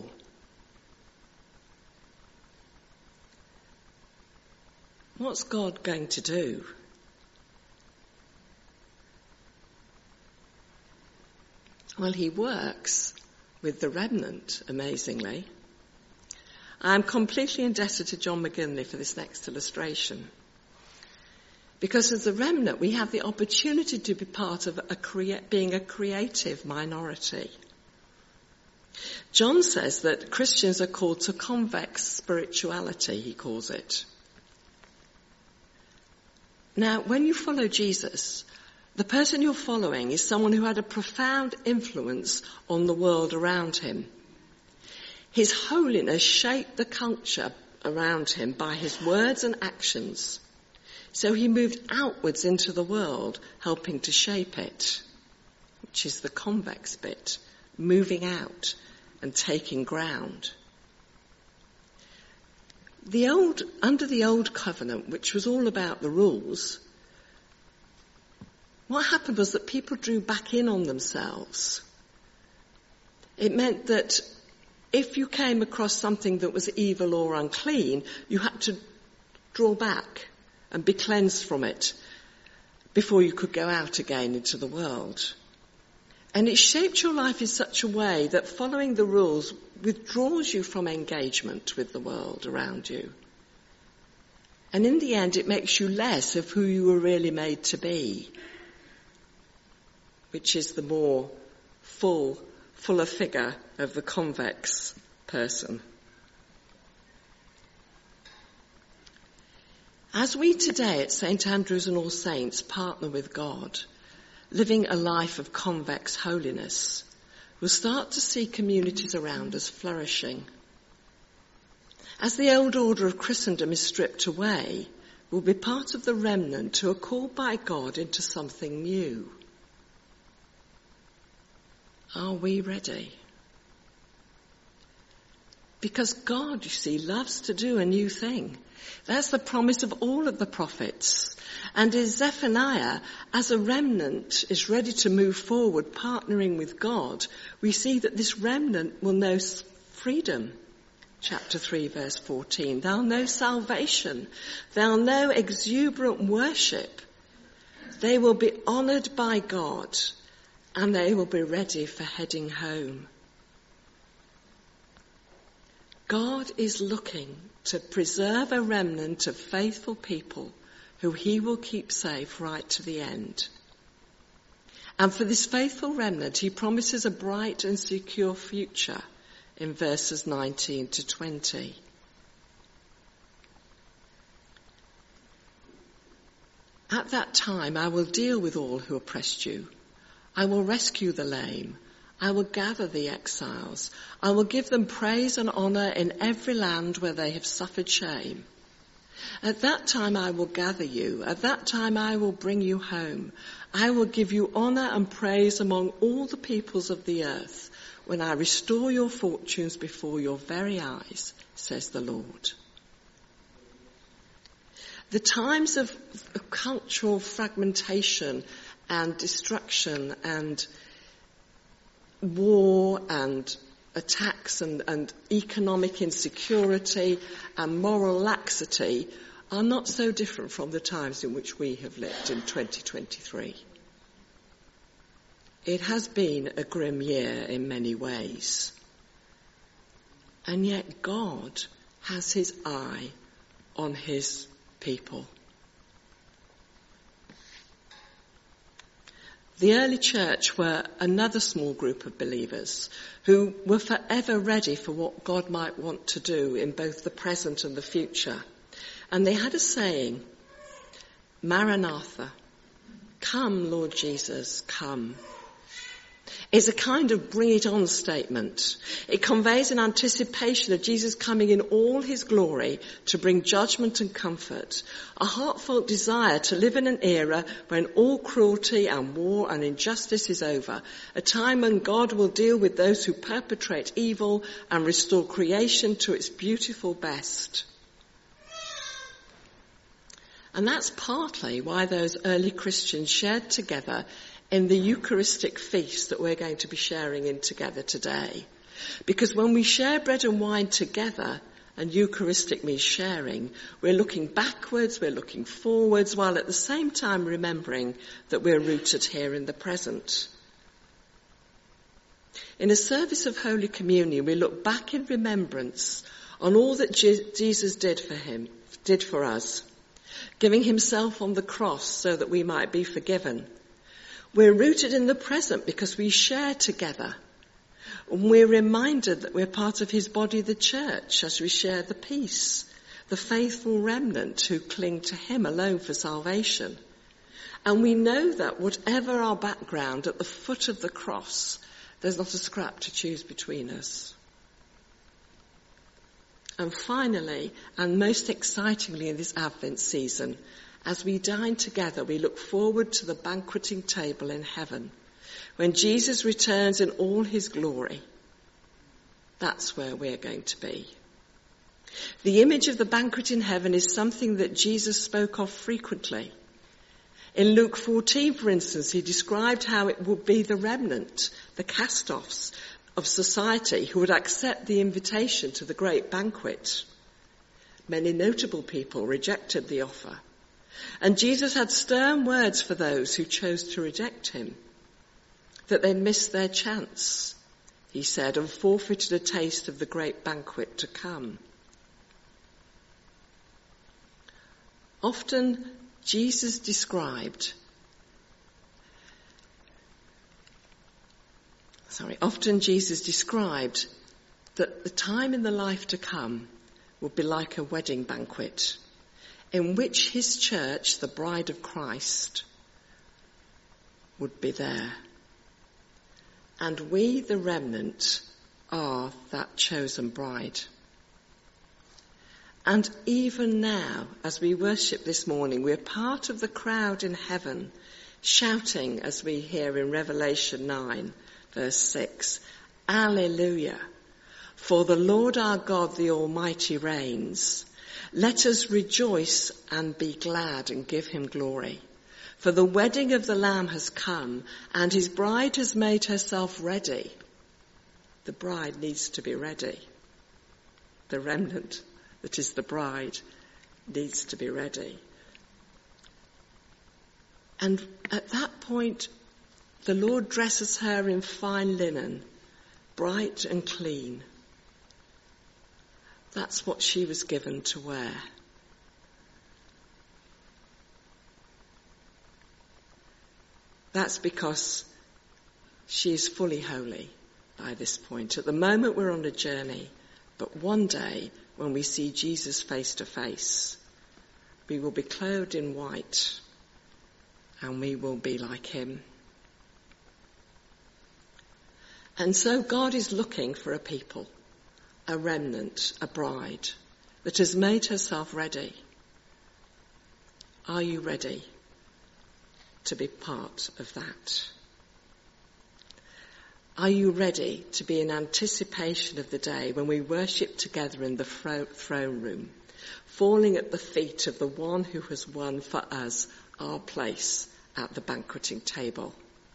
Speaker 6: What's God going to do? Well, he works with the remnant, amazingly. I'm completely indebted to John McGinley for this next illustration. Because as a remnant, we have the opportunity to be part of being a creative minority. John says that Christians are called to convex spirituality, he calls it. Now, when you follow Jesus, the person you're following is someone who had a profound influence on the world around him. His holiness shaped the culture around him by his words and actions. So he moved outwards into the world, helping to shape it, which is the convex bit, moving out and taking ground. Under the old covenant, which was all about the rules, what happened was that people drew back in on themselves. It meant that if you came across something that was evil or unclean, you had to draw back and be cleansed from it before you could go out again into the world. And it shaped your life in such a way that following the rules withdraws you from engagement with the world around you. And in the end, it makes you less of who you were really made to be, which is the more fuller figure of the convex person. As we today at St. Andrews and All Saints partner with God, living a life of convex holiness, we'll start to see communities around us flourishing. As the old order of Christendom is stripped away, we'll be part of the remnant who are called by God into something new. Are we ready? Because God, you see, loves to do a new thing. That's the promise of all of the prophets. And as Zephaniah, as a remnant, is ready to move forward, partnering with God, we see that this remnant will know freedom. Chapter 3, verse 14. They'll know salvation. They'll know exuberant worship. They will be honoured by God, and they will be ready for heading home. God is looking to preserve a remnant of faithful people who he will keep safe right to the end. And for this faithful remnant, he promises a bright and secure future in verses 19 to 20. At that time, I will deal with all who oppressed you. I will rescue the lame. I will gather the exiles. I will give them praise and honour in every land where they have suffered shame. At that time I will gather you. At that time I will bring you home. I will give you honour and praise among all the peoples of the earth when I restore your fortunes before your very eyes, says the Lord. The times of cultural fragmentation and destruction and war and attacks and economic insecurity and moral laxity are not so different from the times in which we have lived in 2023. It has been a grim year in many ways. And yet God has his eye on his people. The early church were another small group of believers who were forever ready for what God might want to do in both the present and the future. And they had a saying, Maranatha, come Lord Jesus, come. It's a kind of bring it on statement. It conveys an anticipation of Jesus coming in all his glory to bring judgment and comfort, a heartfelt desire to live in an era when all cruelty and war and injustice is over, a time when God will deal with those who perpetrate evil and restore creation to its beautiful best. And that's partly why those early Christians shared together in the Eucharistic feast that we're going to be sharing in together today. Because when we share bread and wine together, and Eucharistic means sharing, we're looking backwards, we're looking forwards, while at the same time remembering that we're rooted here in the present. In a service of Holy Communion, we look back in remembrance on all that Jesus did for us, giving himself on the cross so that we might be forgiven. We're rooted in the present because we share together. And we're reminded that we're part of his body, the church, as we share the peace, the faithful remnant who cling to him alone for salvation. And we know that whatever our background, at the foot of the cross, there's not a scrap to choose between us. And finally, and most excitingly in this Advent season, as we dine together, we look forward to the banqueting table in heaven, when Jesus returns in all his glory. That's where we're going to be. The image of the banquet in heaven is something that Jesus spoke of frequently. In Luke 14, for instance, he described how it would be the remnant, the cast-offs of society, who would accept the invitation to the great banquet. Many notable people rejected the offer. And Jesus had stern words for those who chose to reject him, that they'd missed their chance, he said, and forfeited a taste of the great banquet to come. Often Jesus described that the time in the life to come would be like a wedding banquet in which his church, the bride of Christ, would be there. And we, the remnant, are that chosen bride. And even now, as we worship this morning, we're part of the crowd in heaven, shouting, as we hear in Revelation 9, verse 6, Alleluia! For the Lord our God, the Almighty, reigns. Let us rejoice and be glad and give him glory. For the wedding of the Lamb has come, and his bride has made herself ready. The bride needs to be ready. The remnant, that is the bride, needs to be ready. And at that point, the Lord dresses her in fine linen, bright and clean. That's what she was given to wear. That's because she is fully holy by this point. At the moment we're on a journey, but one day when we see Jesus face to face, we will be clothed in white and we will be like him. And so God is looking for a people, a remnant, a bride that has made herself ready. Are you ready to be part of that? Are you ready to be in anticipation of the day when we worship together in the throne room, falling at the feet of the one who has won for us our place at the banqueting table?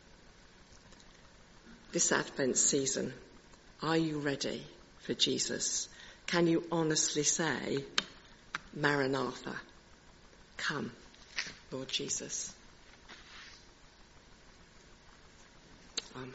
Speaker 6: This Advent season, are you ready for Jesus? Can you honestly say, Maranatha, come, Lord Jesus? Amen.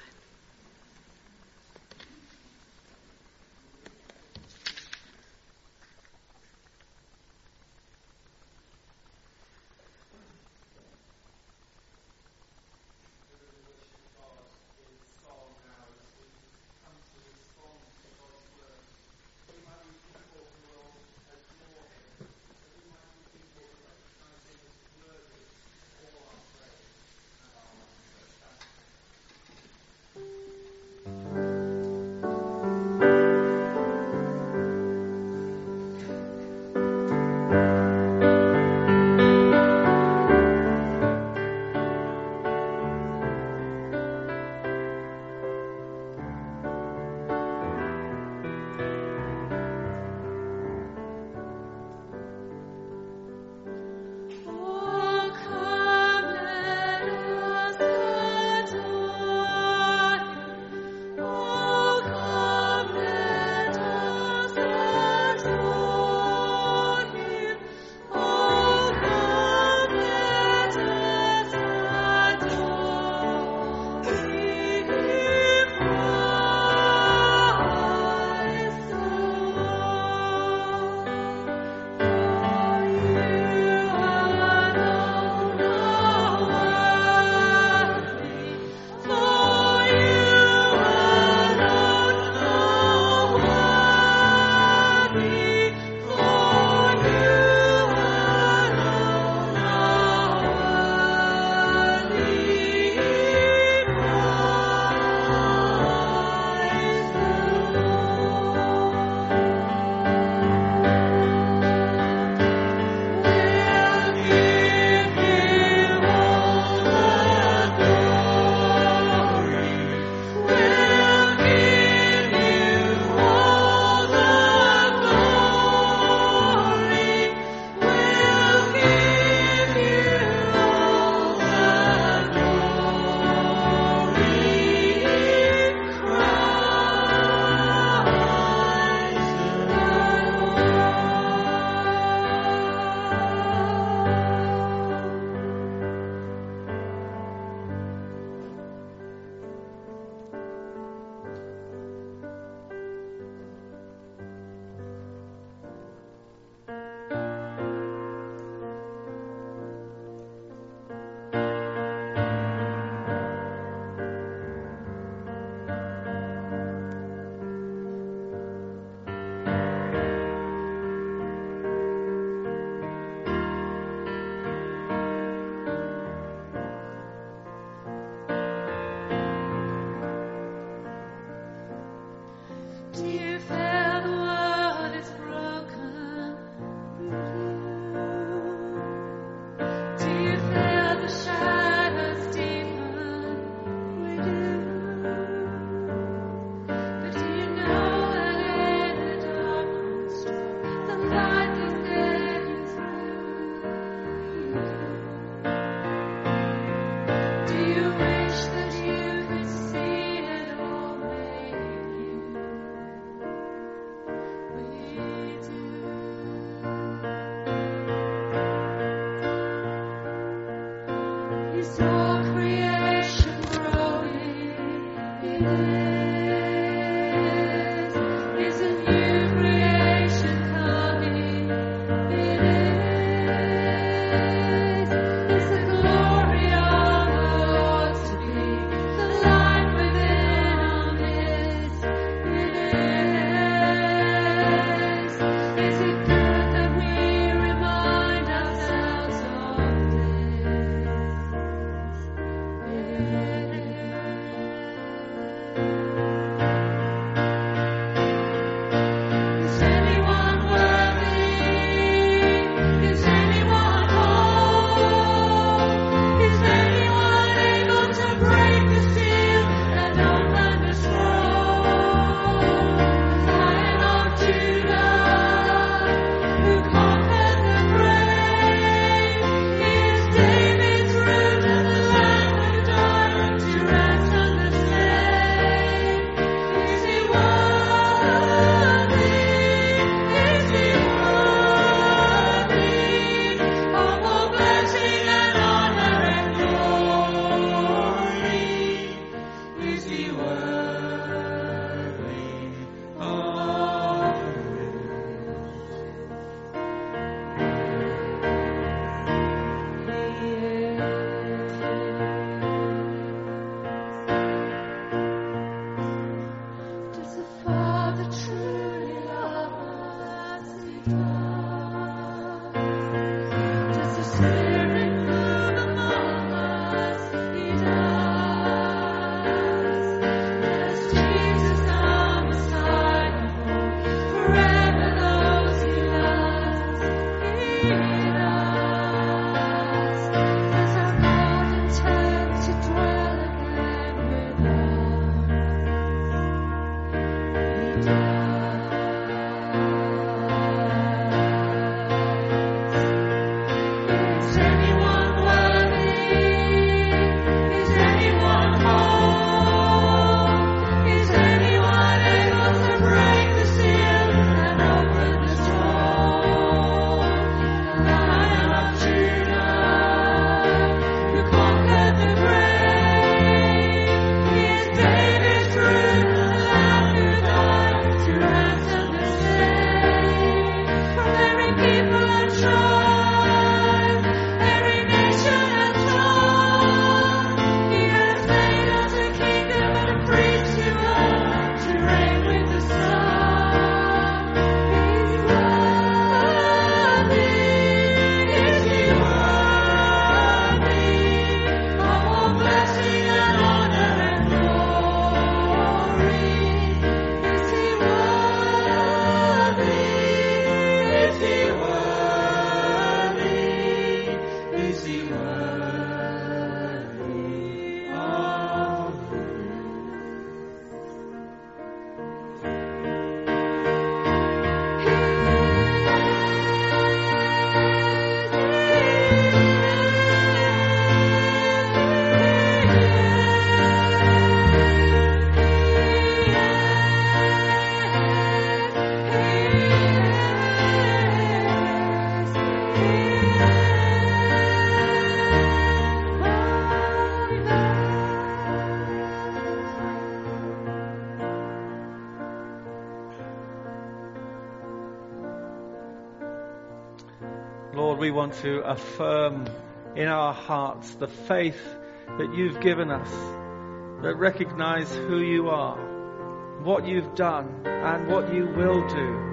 Speaker 1: Lord, we want to affirm in our hearts the faith that you've given us, that recognize who you are, what you've done and what you will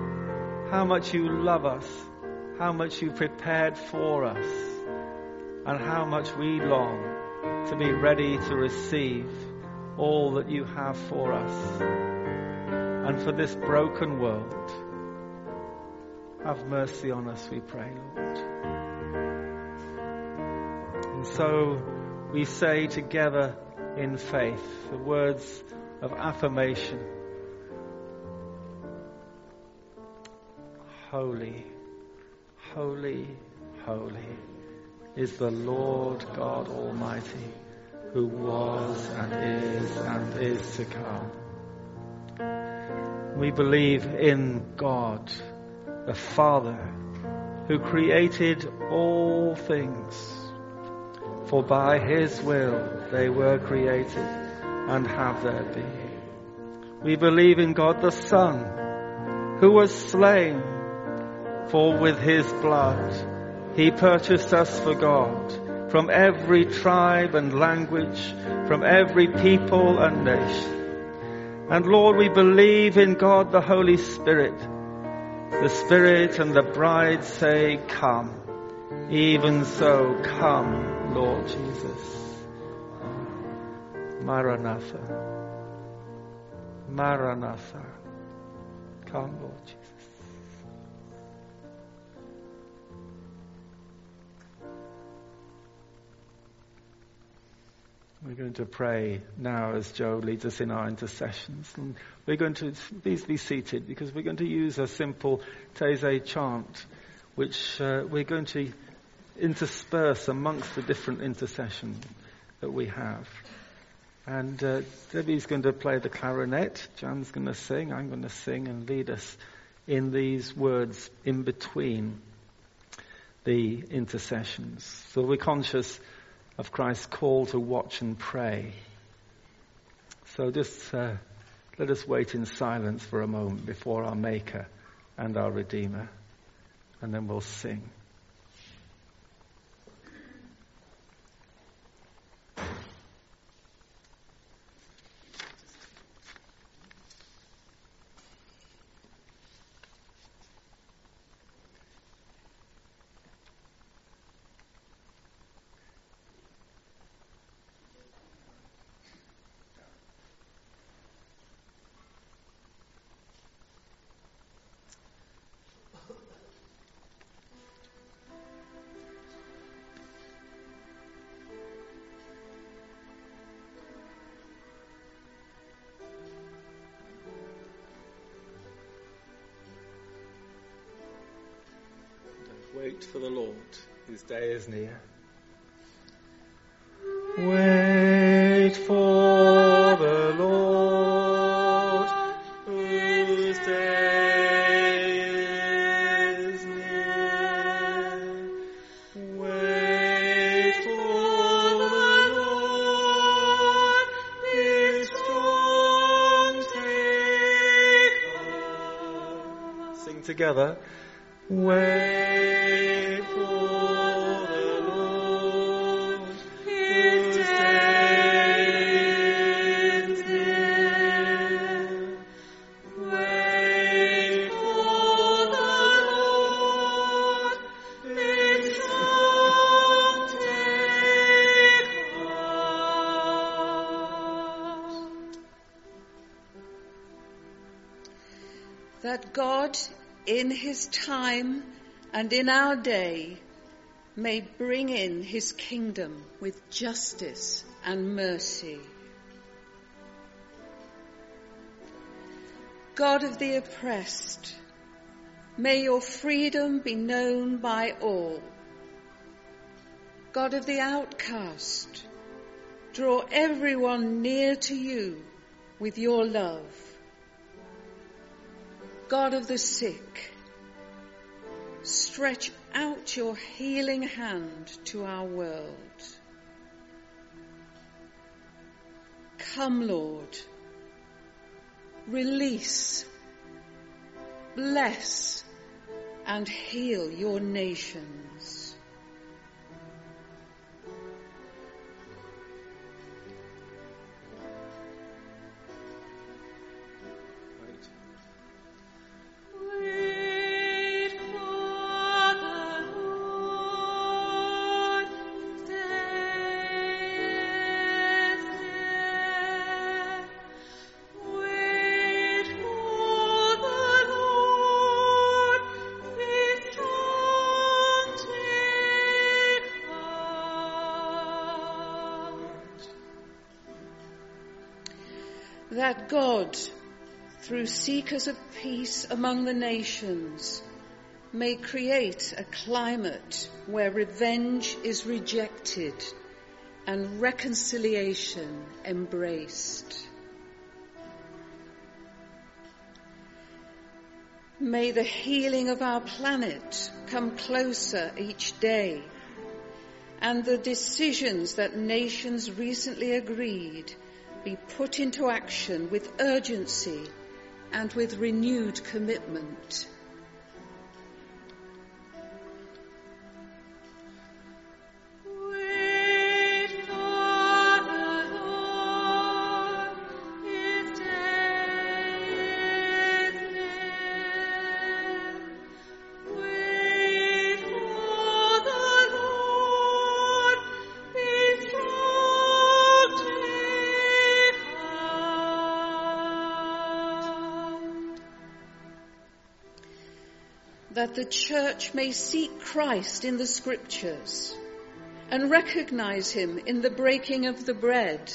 Speaker 1: do, how much you love us, how much you prepared for us, and how much we long to be ready to receive all that you have for us. and for this broken world. Have mercy on us, we pray, Lord. And so we say together in faith the words of affirmation. Holy, holy, holy is the Lord God Almighty, who was and is to come. We believe in God, the Father, who created all things. For by his will they were created and have their being. We believe in God the Son, who was slain, for with his blood he purchased us for God from every tribe and language, from every people and nation. And Lord, we believe in God the Holy Spirit. The Spirit and the bride say, come. Even so, come, Lord Jesus. Maranatha. Maranatha. Come, Lord Jesus. We're going to pray now as Joe leads us in our intercessions. And we're going to, please be seated, because we're going to use a simple Taizé chant, which we're going to intersperse amongst the different intercessions that we have. And Debbie's going to play the clarinet, Jan's going to sing, I'm going to sing and lead us in these words in between the intercessions. So we're conscious of Christ's call to watch and pray. So just let us wait in silence for a moment before our Maker and our Redeemer, and then we'll sing. Wait for the Lord, whose day is near. Wait for the Lord, whose day is near. Wait for the Lord, his strong taker. Sing together. Wait for the Lord, his day is near. Wait for the Lord, his strong taker.
Speaker 8: That God in his time and in our day may bring in his kingdom with justice and mercy. God of the oppressed, may your freedom be known by all. God of the outcast, draw everyone near to you with your love. God of the sick, stretch out your healing hand to our world. Come, Lord, release, bless, and heal your nations.
Speaker 9: Wait for
Speaker 8: that God, through seekers of peace among the nations, may create a climate where revenge is rejected and reconciliation embraced. May the healing of our planet come closer each day, and the decisions that nations recently agreed be put into action with urgency and with renewed commitment. That the church may seek Christ in the scriptures and recognize him in the breaking of the bread.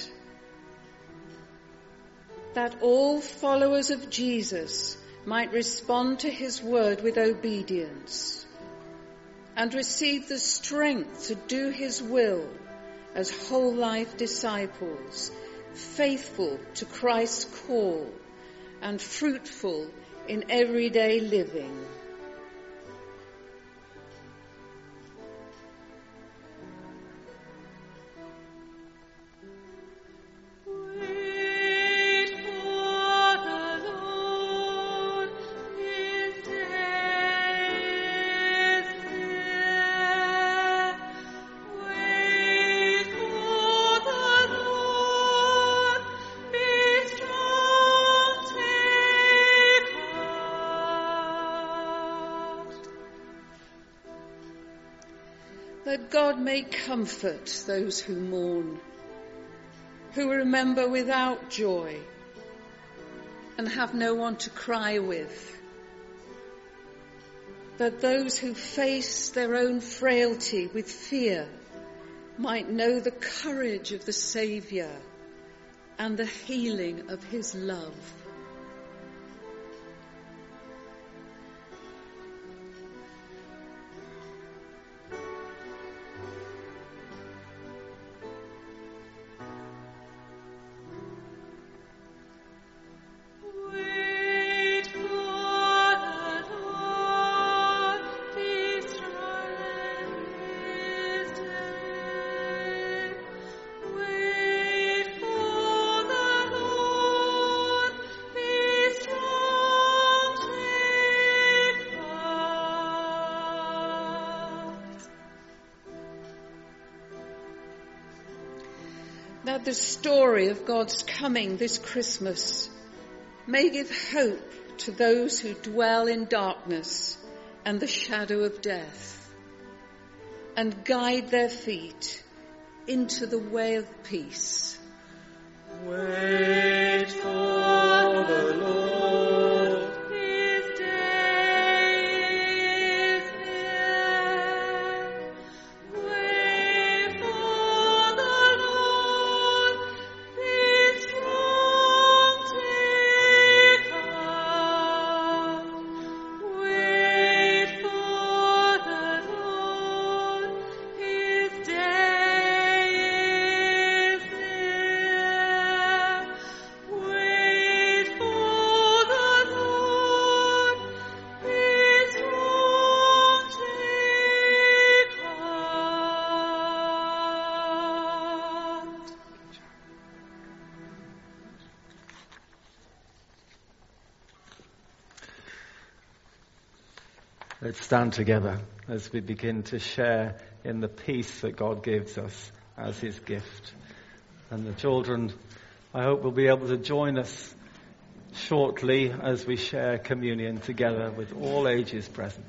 Speaker 8: That all followers of Jesus might respond to his word with obedience and receive the strength to do his will as whole life disciples, faithful to Christ's call and fruitful in everyday living. That God may comfort those who mourn, who remember without joy and have no one to cry with. That those who face their own frailty with fear might know the courage of the Saviour and the healing of his love. That the story of God's coming this Christmas may give hope to those who dwell in darkness and the shadow of death, and guide their feet into the way of peace.
Speaker 9: Wait for the Lord.
Speaker 8: His day is near. Wait for the Lord. Be strong, take heart. Wait for the Lord. His day is near. Wait for the Lord. Be strong, take heart.
Speaker 1: Let's stand together as we begin to share in the peace that God gives us as his gift. And the children, I hope, will be able to join us shortly as we share communion together with all ages present.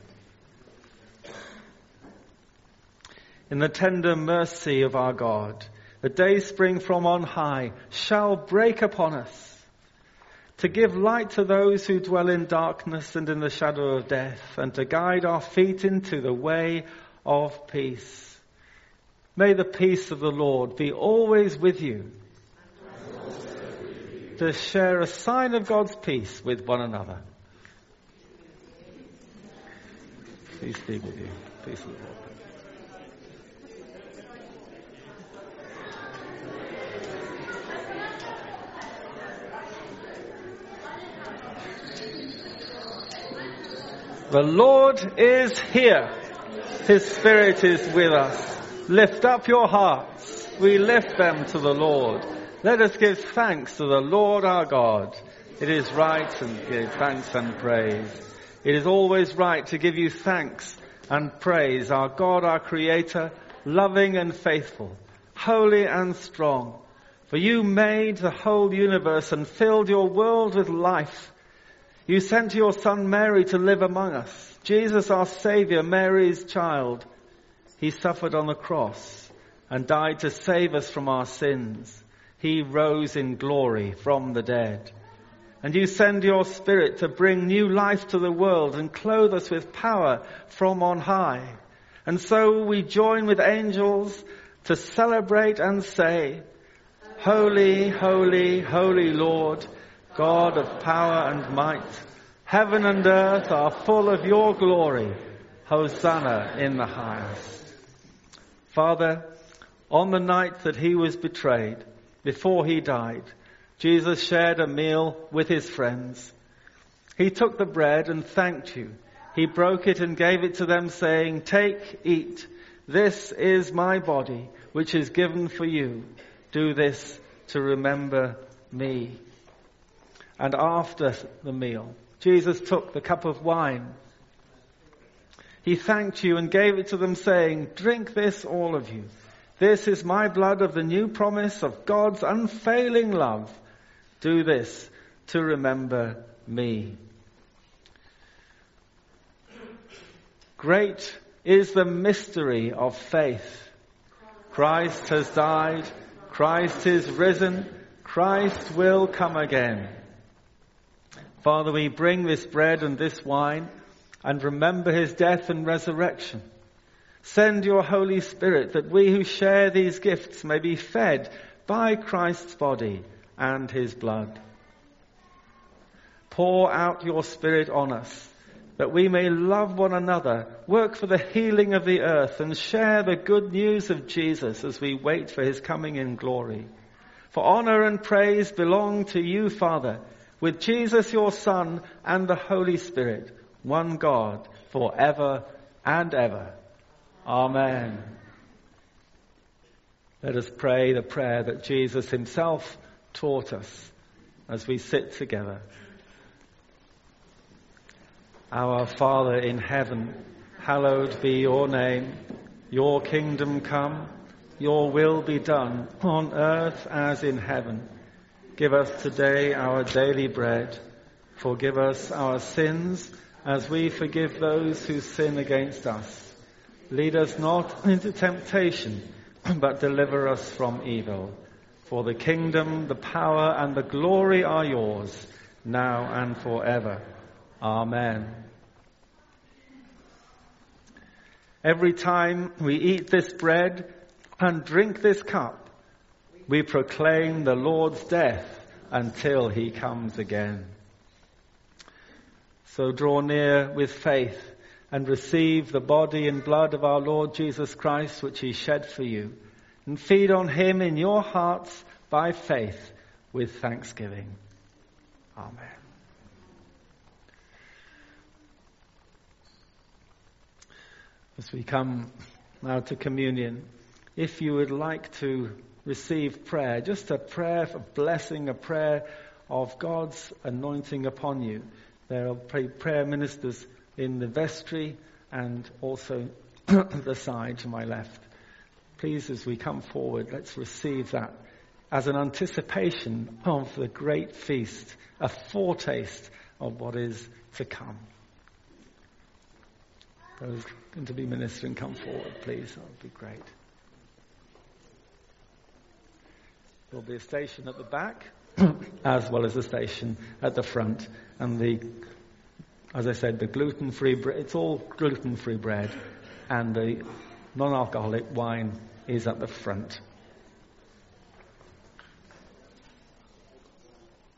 Speaker 1: In the tender mercy of our God, the day spring from on high shall break upon us, to give light to those who dwell in darkness and in the shadow of death, and to guide our feet into the way of peace. May the peace of the Lord be always with you. to share a sign of God's peace with one another. Peace be with you. Peace be with you. The Lord is here. His Spirit is with us. Lift up your hearts. We lift them to the Lord. Let us give thanks to the Lord our God. It is right to give thanks and praise. It is always right to give you thanks and praise, our God, our Creator, loving and faithful, holy and strong. For you made the whole universe and filled your world with life. You sent your Son Mary to live among us. Jesus, our Saviour, Mary's child. He suffered on the cross and died to save us from our sins. He rose in glory from the dead. And you send your Spirit to bring new life to the world and clothe us with power from on high. And so we join with angels to celebrate and say, Holy, holy, holy Lord, God of power and might, heaven and earth are full of your glory. Hosanna in the highest. Father, on the night that he was betrayed, before he died, Jesus shared a meal with his friends. He took the bread and thanked you. He broke it and gave it to them, saying, Take, eat. This is my body, which is given for you. Do this to remember me. And after the meal, Jesus took the cup of wine. He thanked you and gave it to them, saying, Drink this, all of you. This is my blood of the new promise of God's unfailing love. Do this to remember me. Great is the mystery of faith. Christ has died. Christ is risen. Christ will come again. Father, we bring this bread and this wine and remember his death and resurrection. Send your Holy Spirit that we who share these gifts may be fed by Christ's body and his blood. Pour out your Spirit on us, that we may love one another, work for the healing of the earth, and share the good news of Jesus as we wait for his coming in glory. For honor and praise belong to you, Father, with Jesus your Son and the Holy Spirit, one God, forever and ever. Amen. Let us pray the prayer that Jesus himself taught us as we sit together. Our Father in heaven, hallowed be your name. Your kingdom come, your will be done on earth as in heaven. Give us today our daily bread. Forgive us our sins as we forgive those who sin against us. Lead us not into temptation, but deliver us from evil. For the kingdom, the power, and the glory are yours, now and forever. Amen. Every time we eat this bread and drink this cup, we proclaim the Lord's death until he comes again. So draw near with faith and receive the body and blood of our Lord Jesus Christ, which he shed for you, and feed on him in your hearts by faith with thanksgiving. Amen. As we come now to communion, if you would like to receive prayer, just a prayer of blessing, a prayer of God's anointing upon you, there are prayer ministers in the vestry and also the side to my left. Please, as we come forward, let's receive that as an anticipation of the great feast, a foretaste of what is to come. Those going to be ministering, come forward, please. That would be great. There'll be a station at the back, as well as a station at the front. And as I said, the gluten-free bread, it's all gluten-free bread. And the non-alcoholic wine is at the front.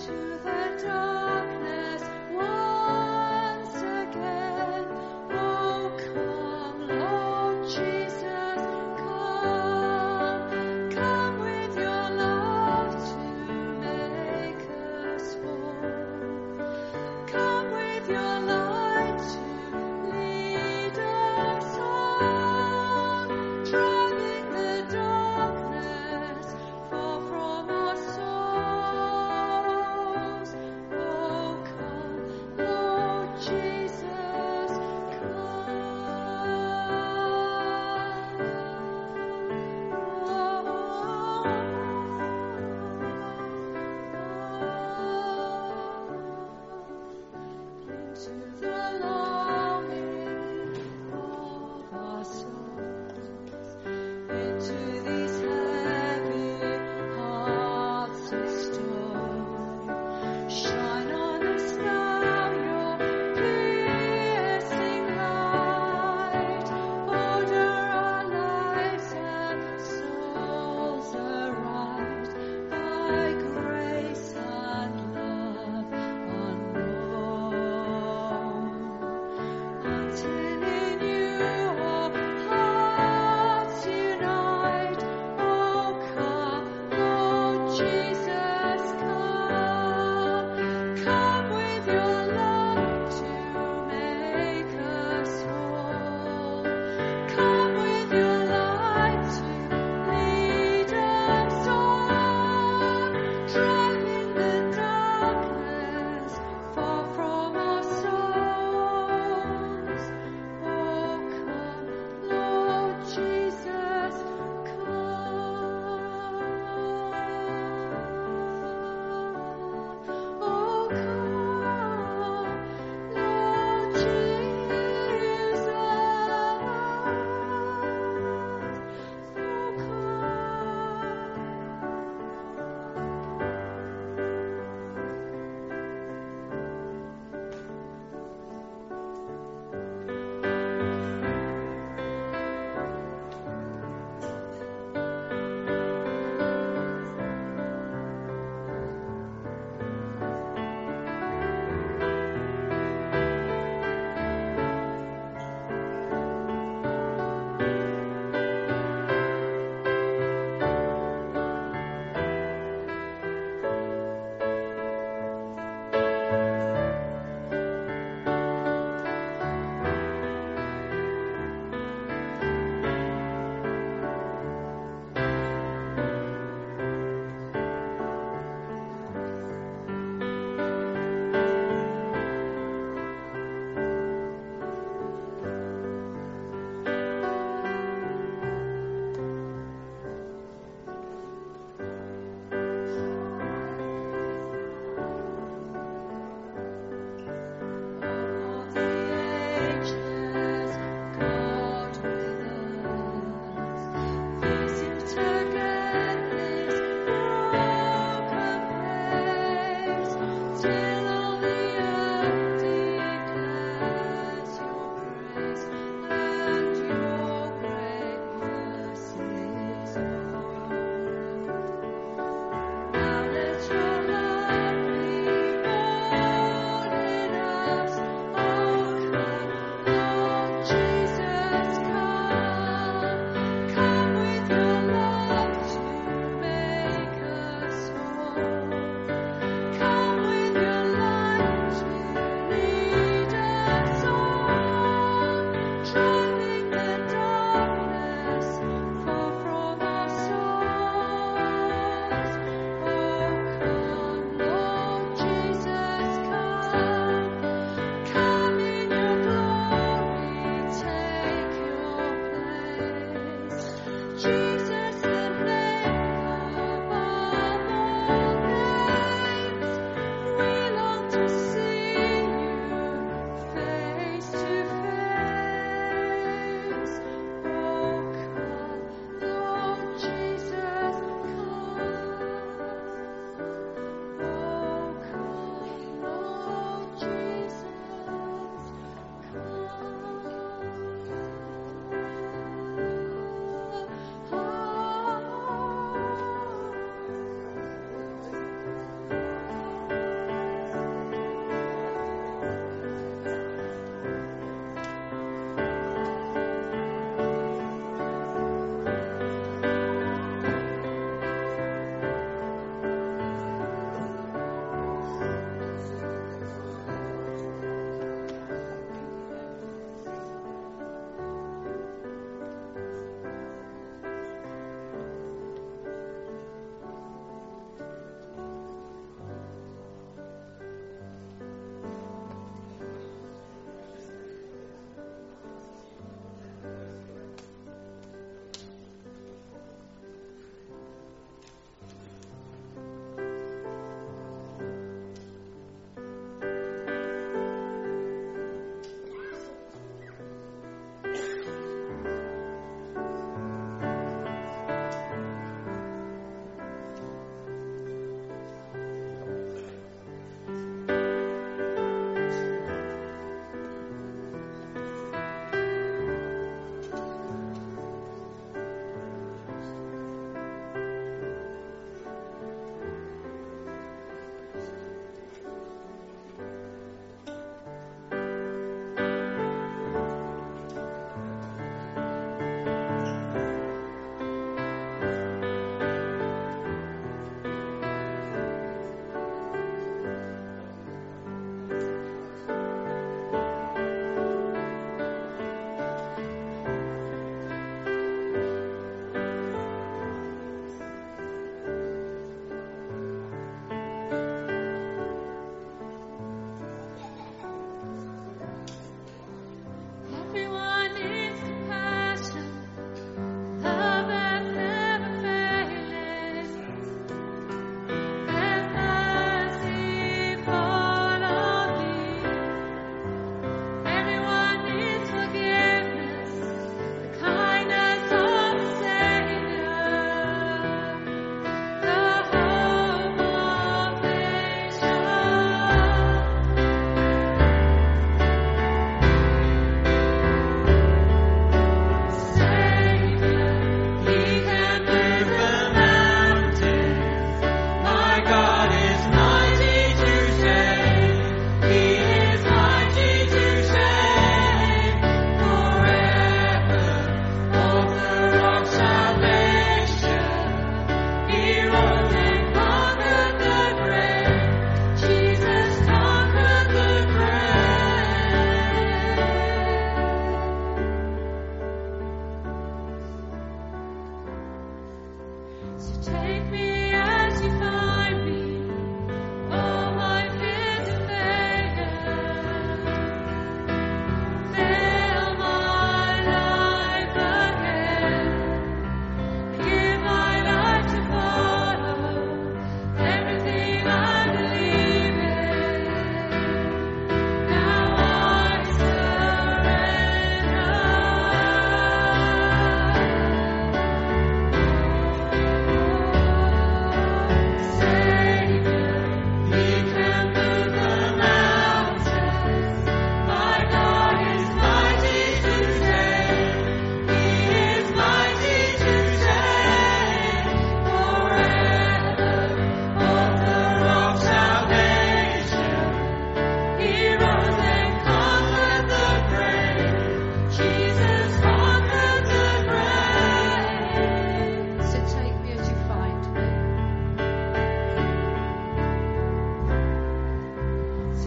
Speaker 10: From our souls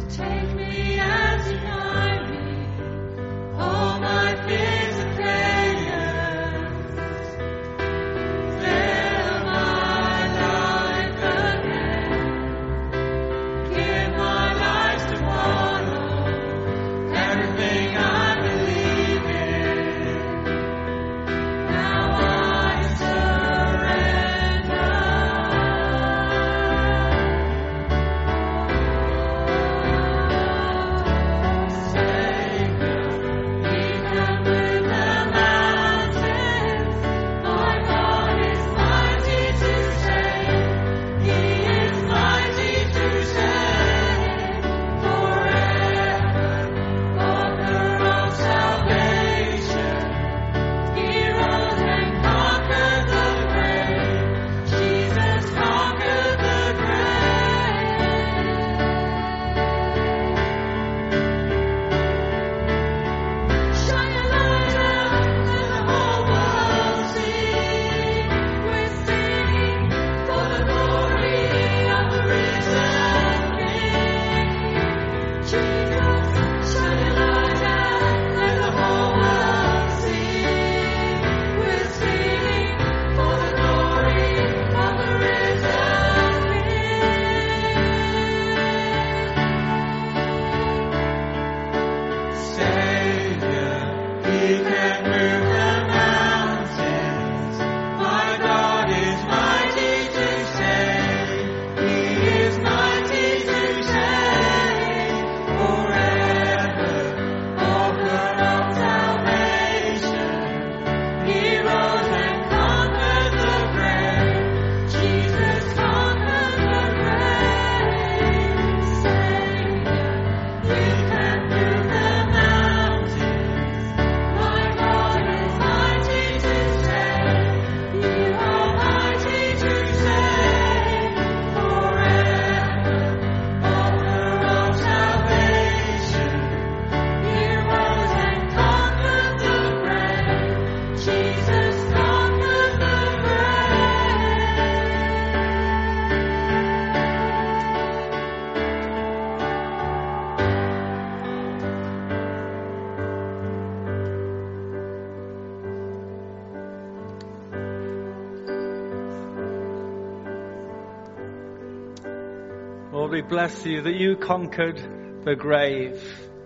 Speaker 1: Lord, we bless you that you conquered the grave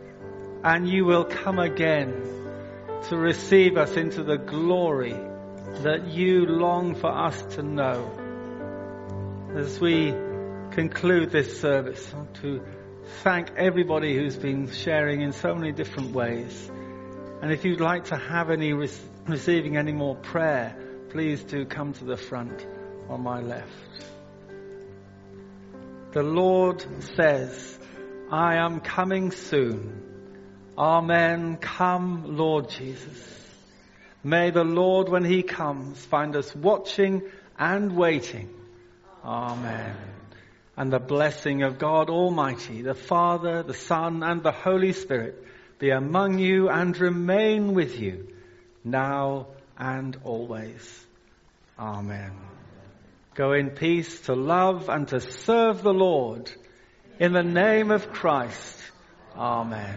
Speaker 1: and you will come again to receive us into the glory that you long for us to know. As we conclude this service, I want to thank everybody who's been sharing in so many different ways. And if you'd like to have any receiving any more prayer, please do come to the front on my left. The Lord says, I am coming soon. Amen. Come, Lord Jesus. May the Lord, when he comes, find us watching and waiting. Amen. And the blessing of God Almighty, the Father, the Son, and the Holy Spirit be among you and remain with you, now and always. Amen. Go in peace to love and to serve the Lord. In the name of Christ. Amen.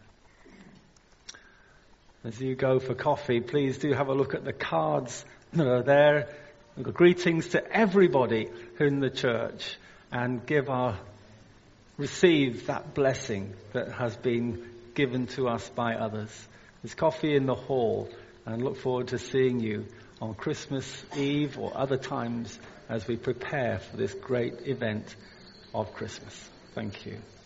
Speaker 1: As you go for coffee, please do have a look at the cards that are there. Greetings to everybody in the church, and receive that blessing that has been given to us by others. There's coffee in the hall, and look forward to seeing you on Christmas Eve or other times as we prepare for this great event of Christmas. Thank you.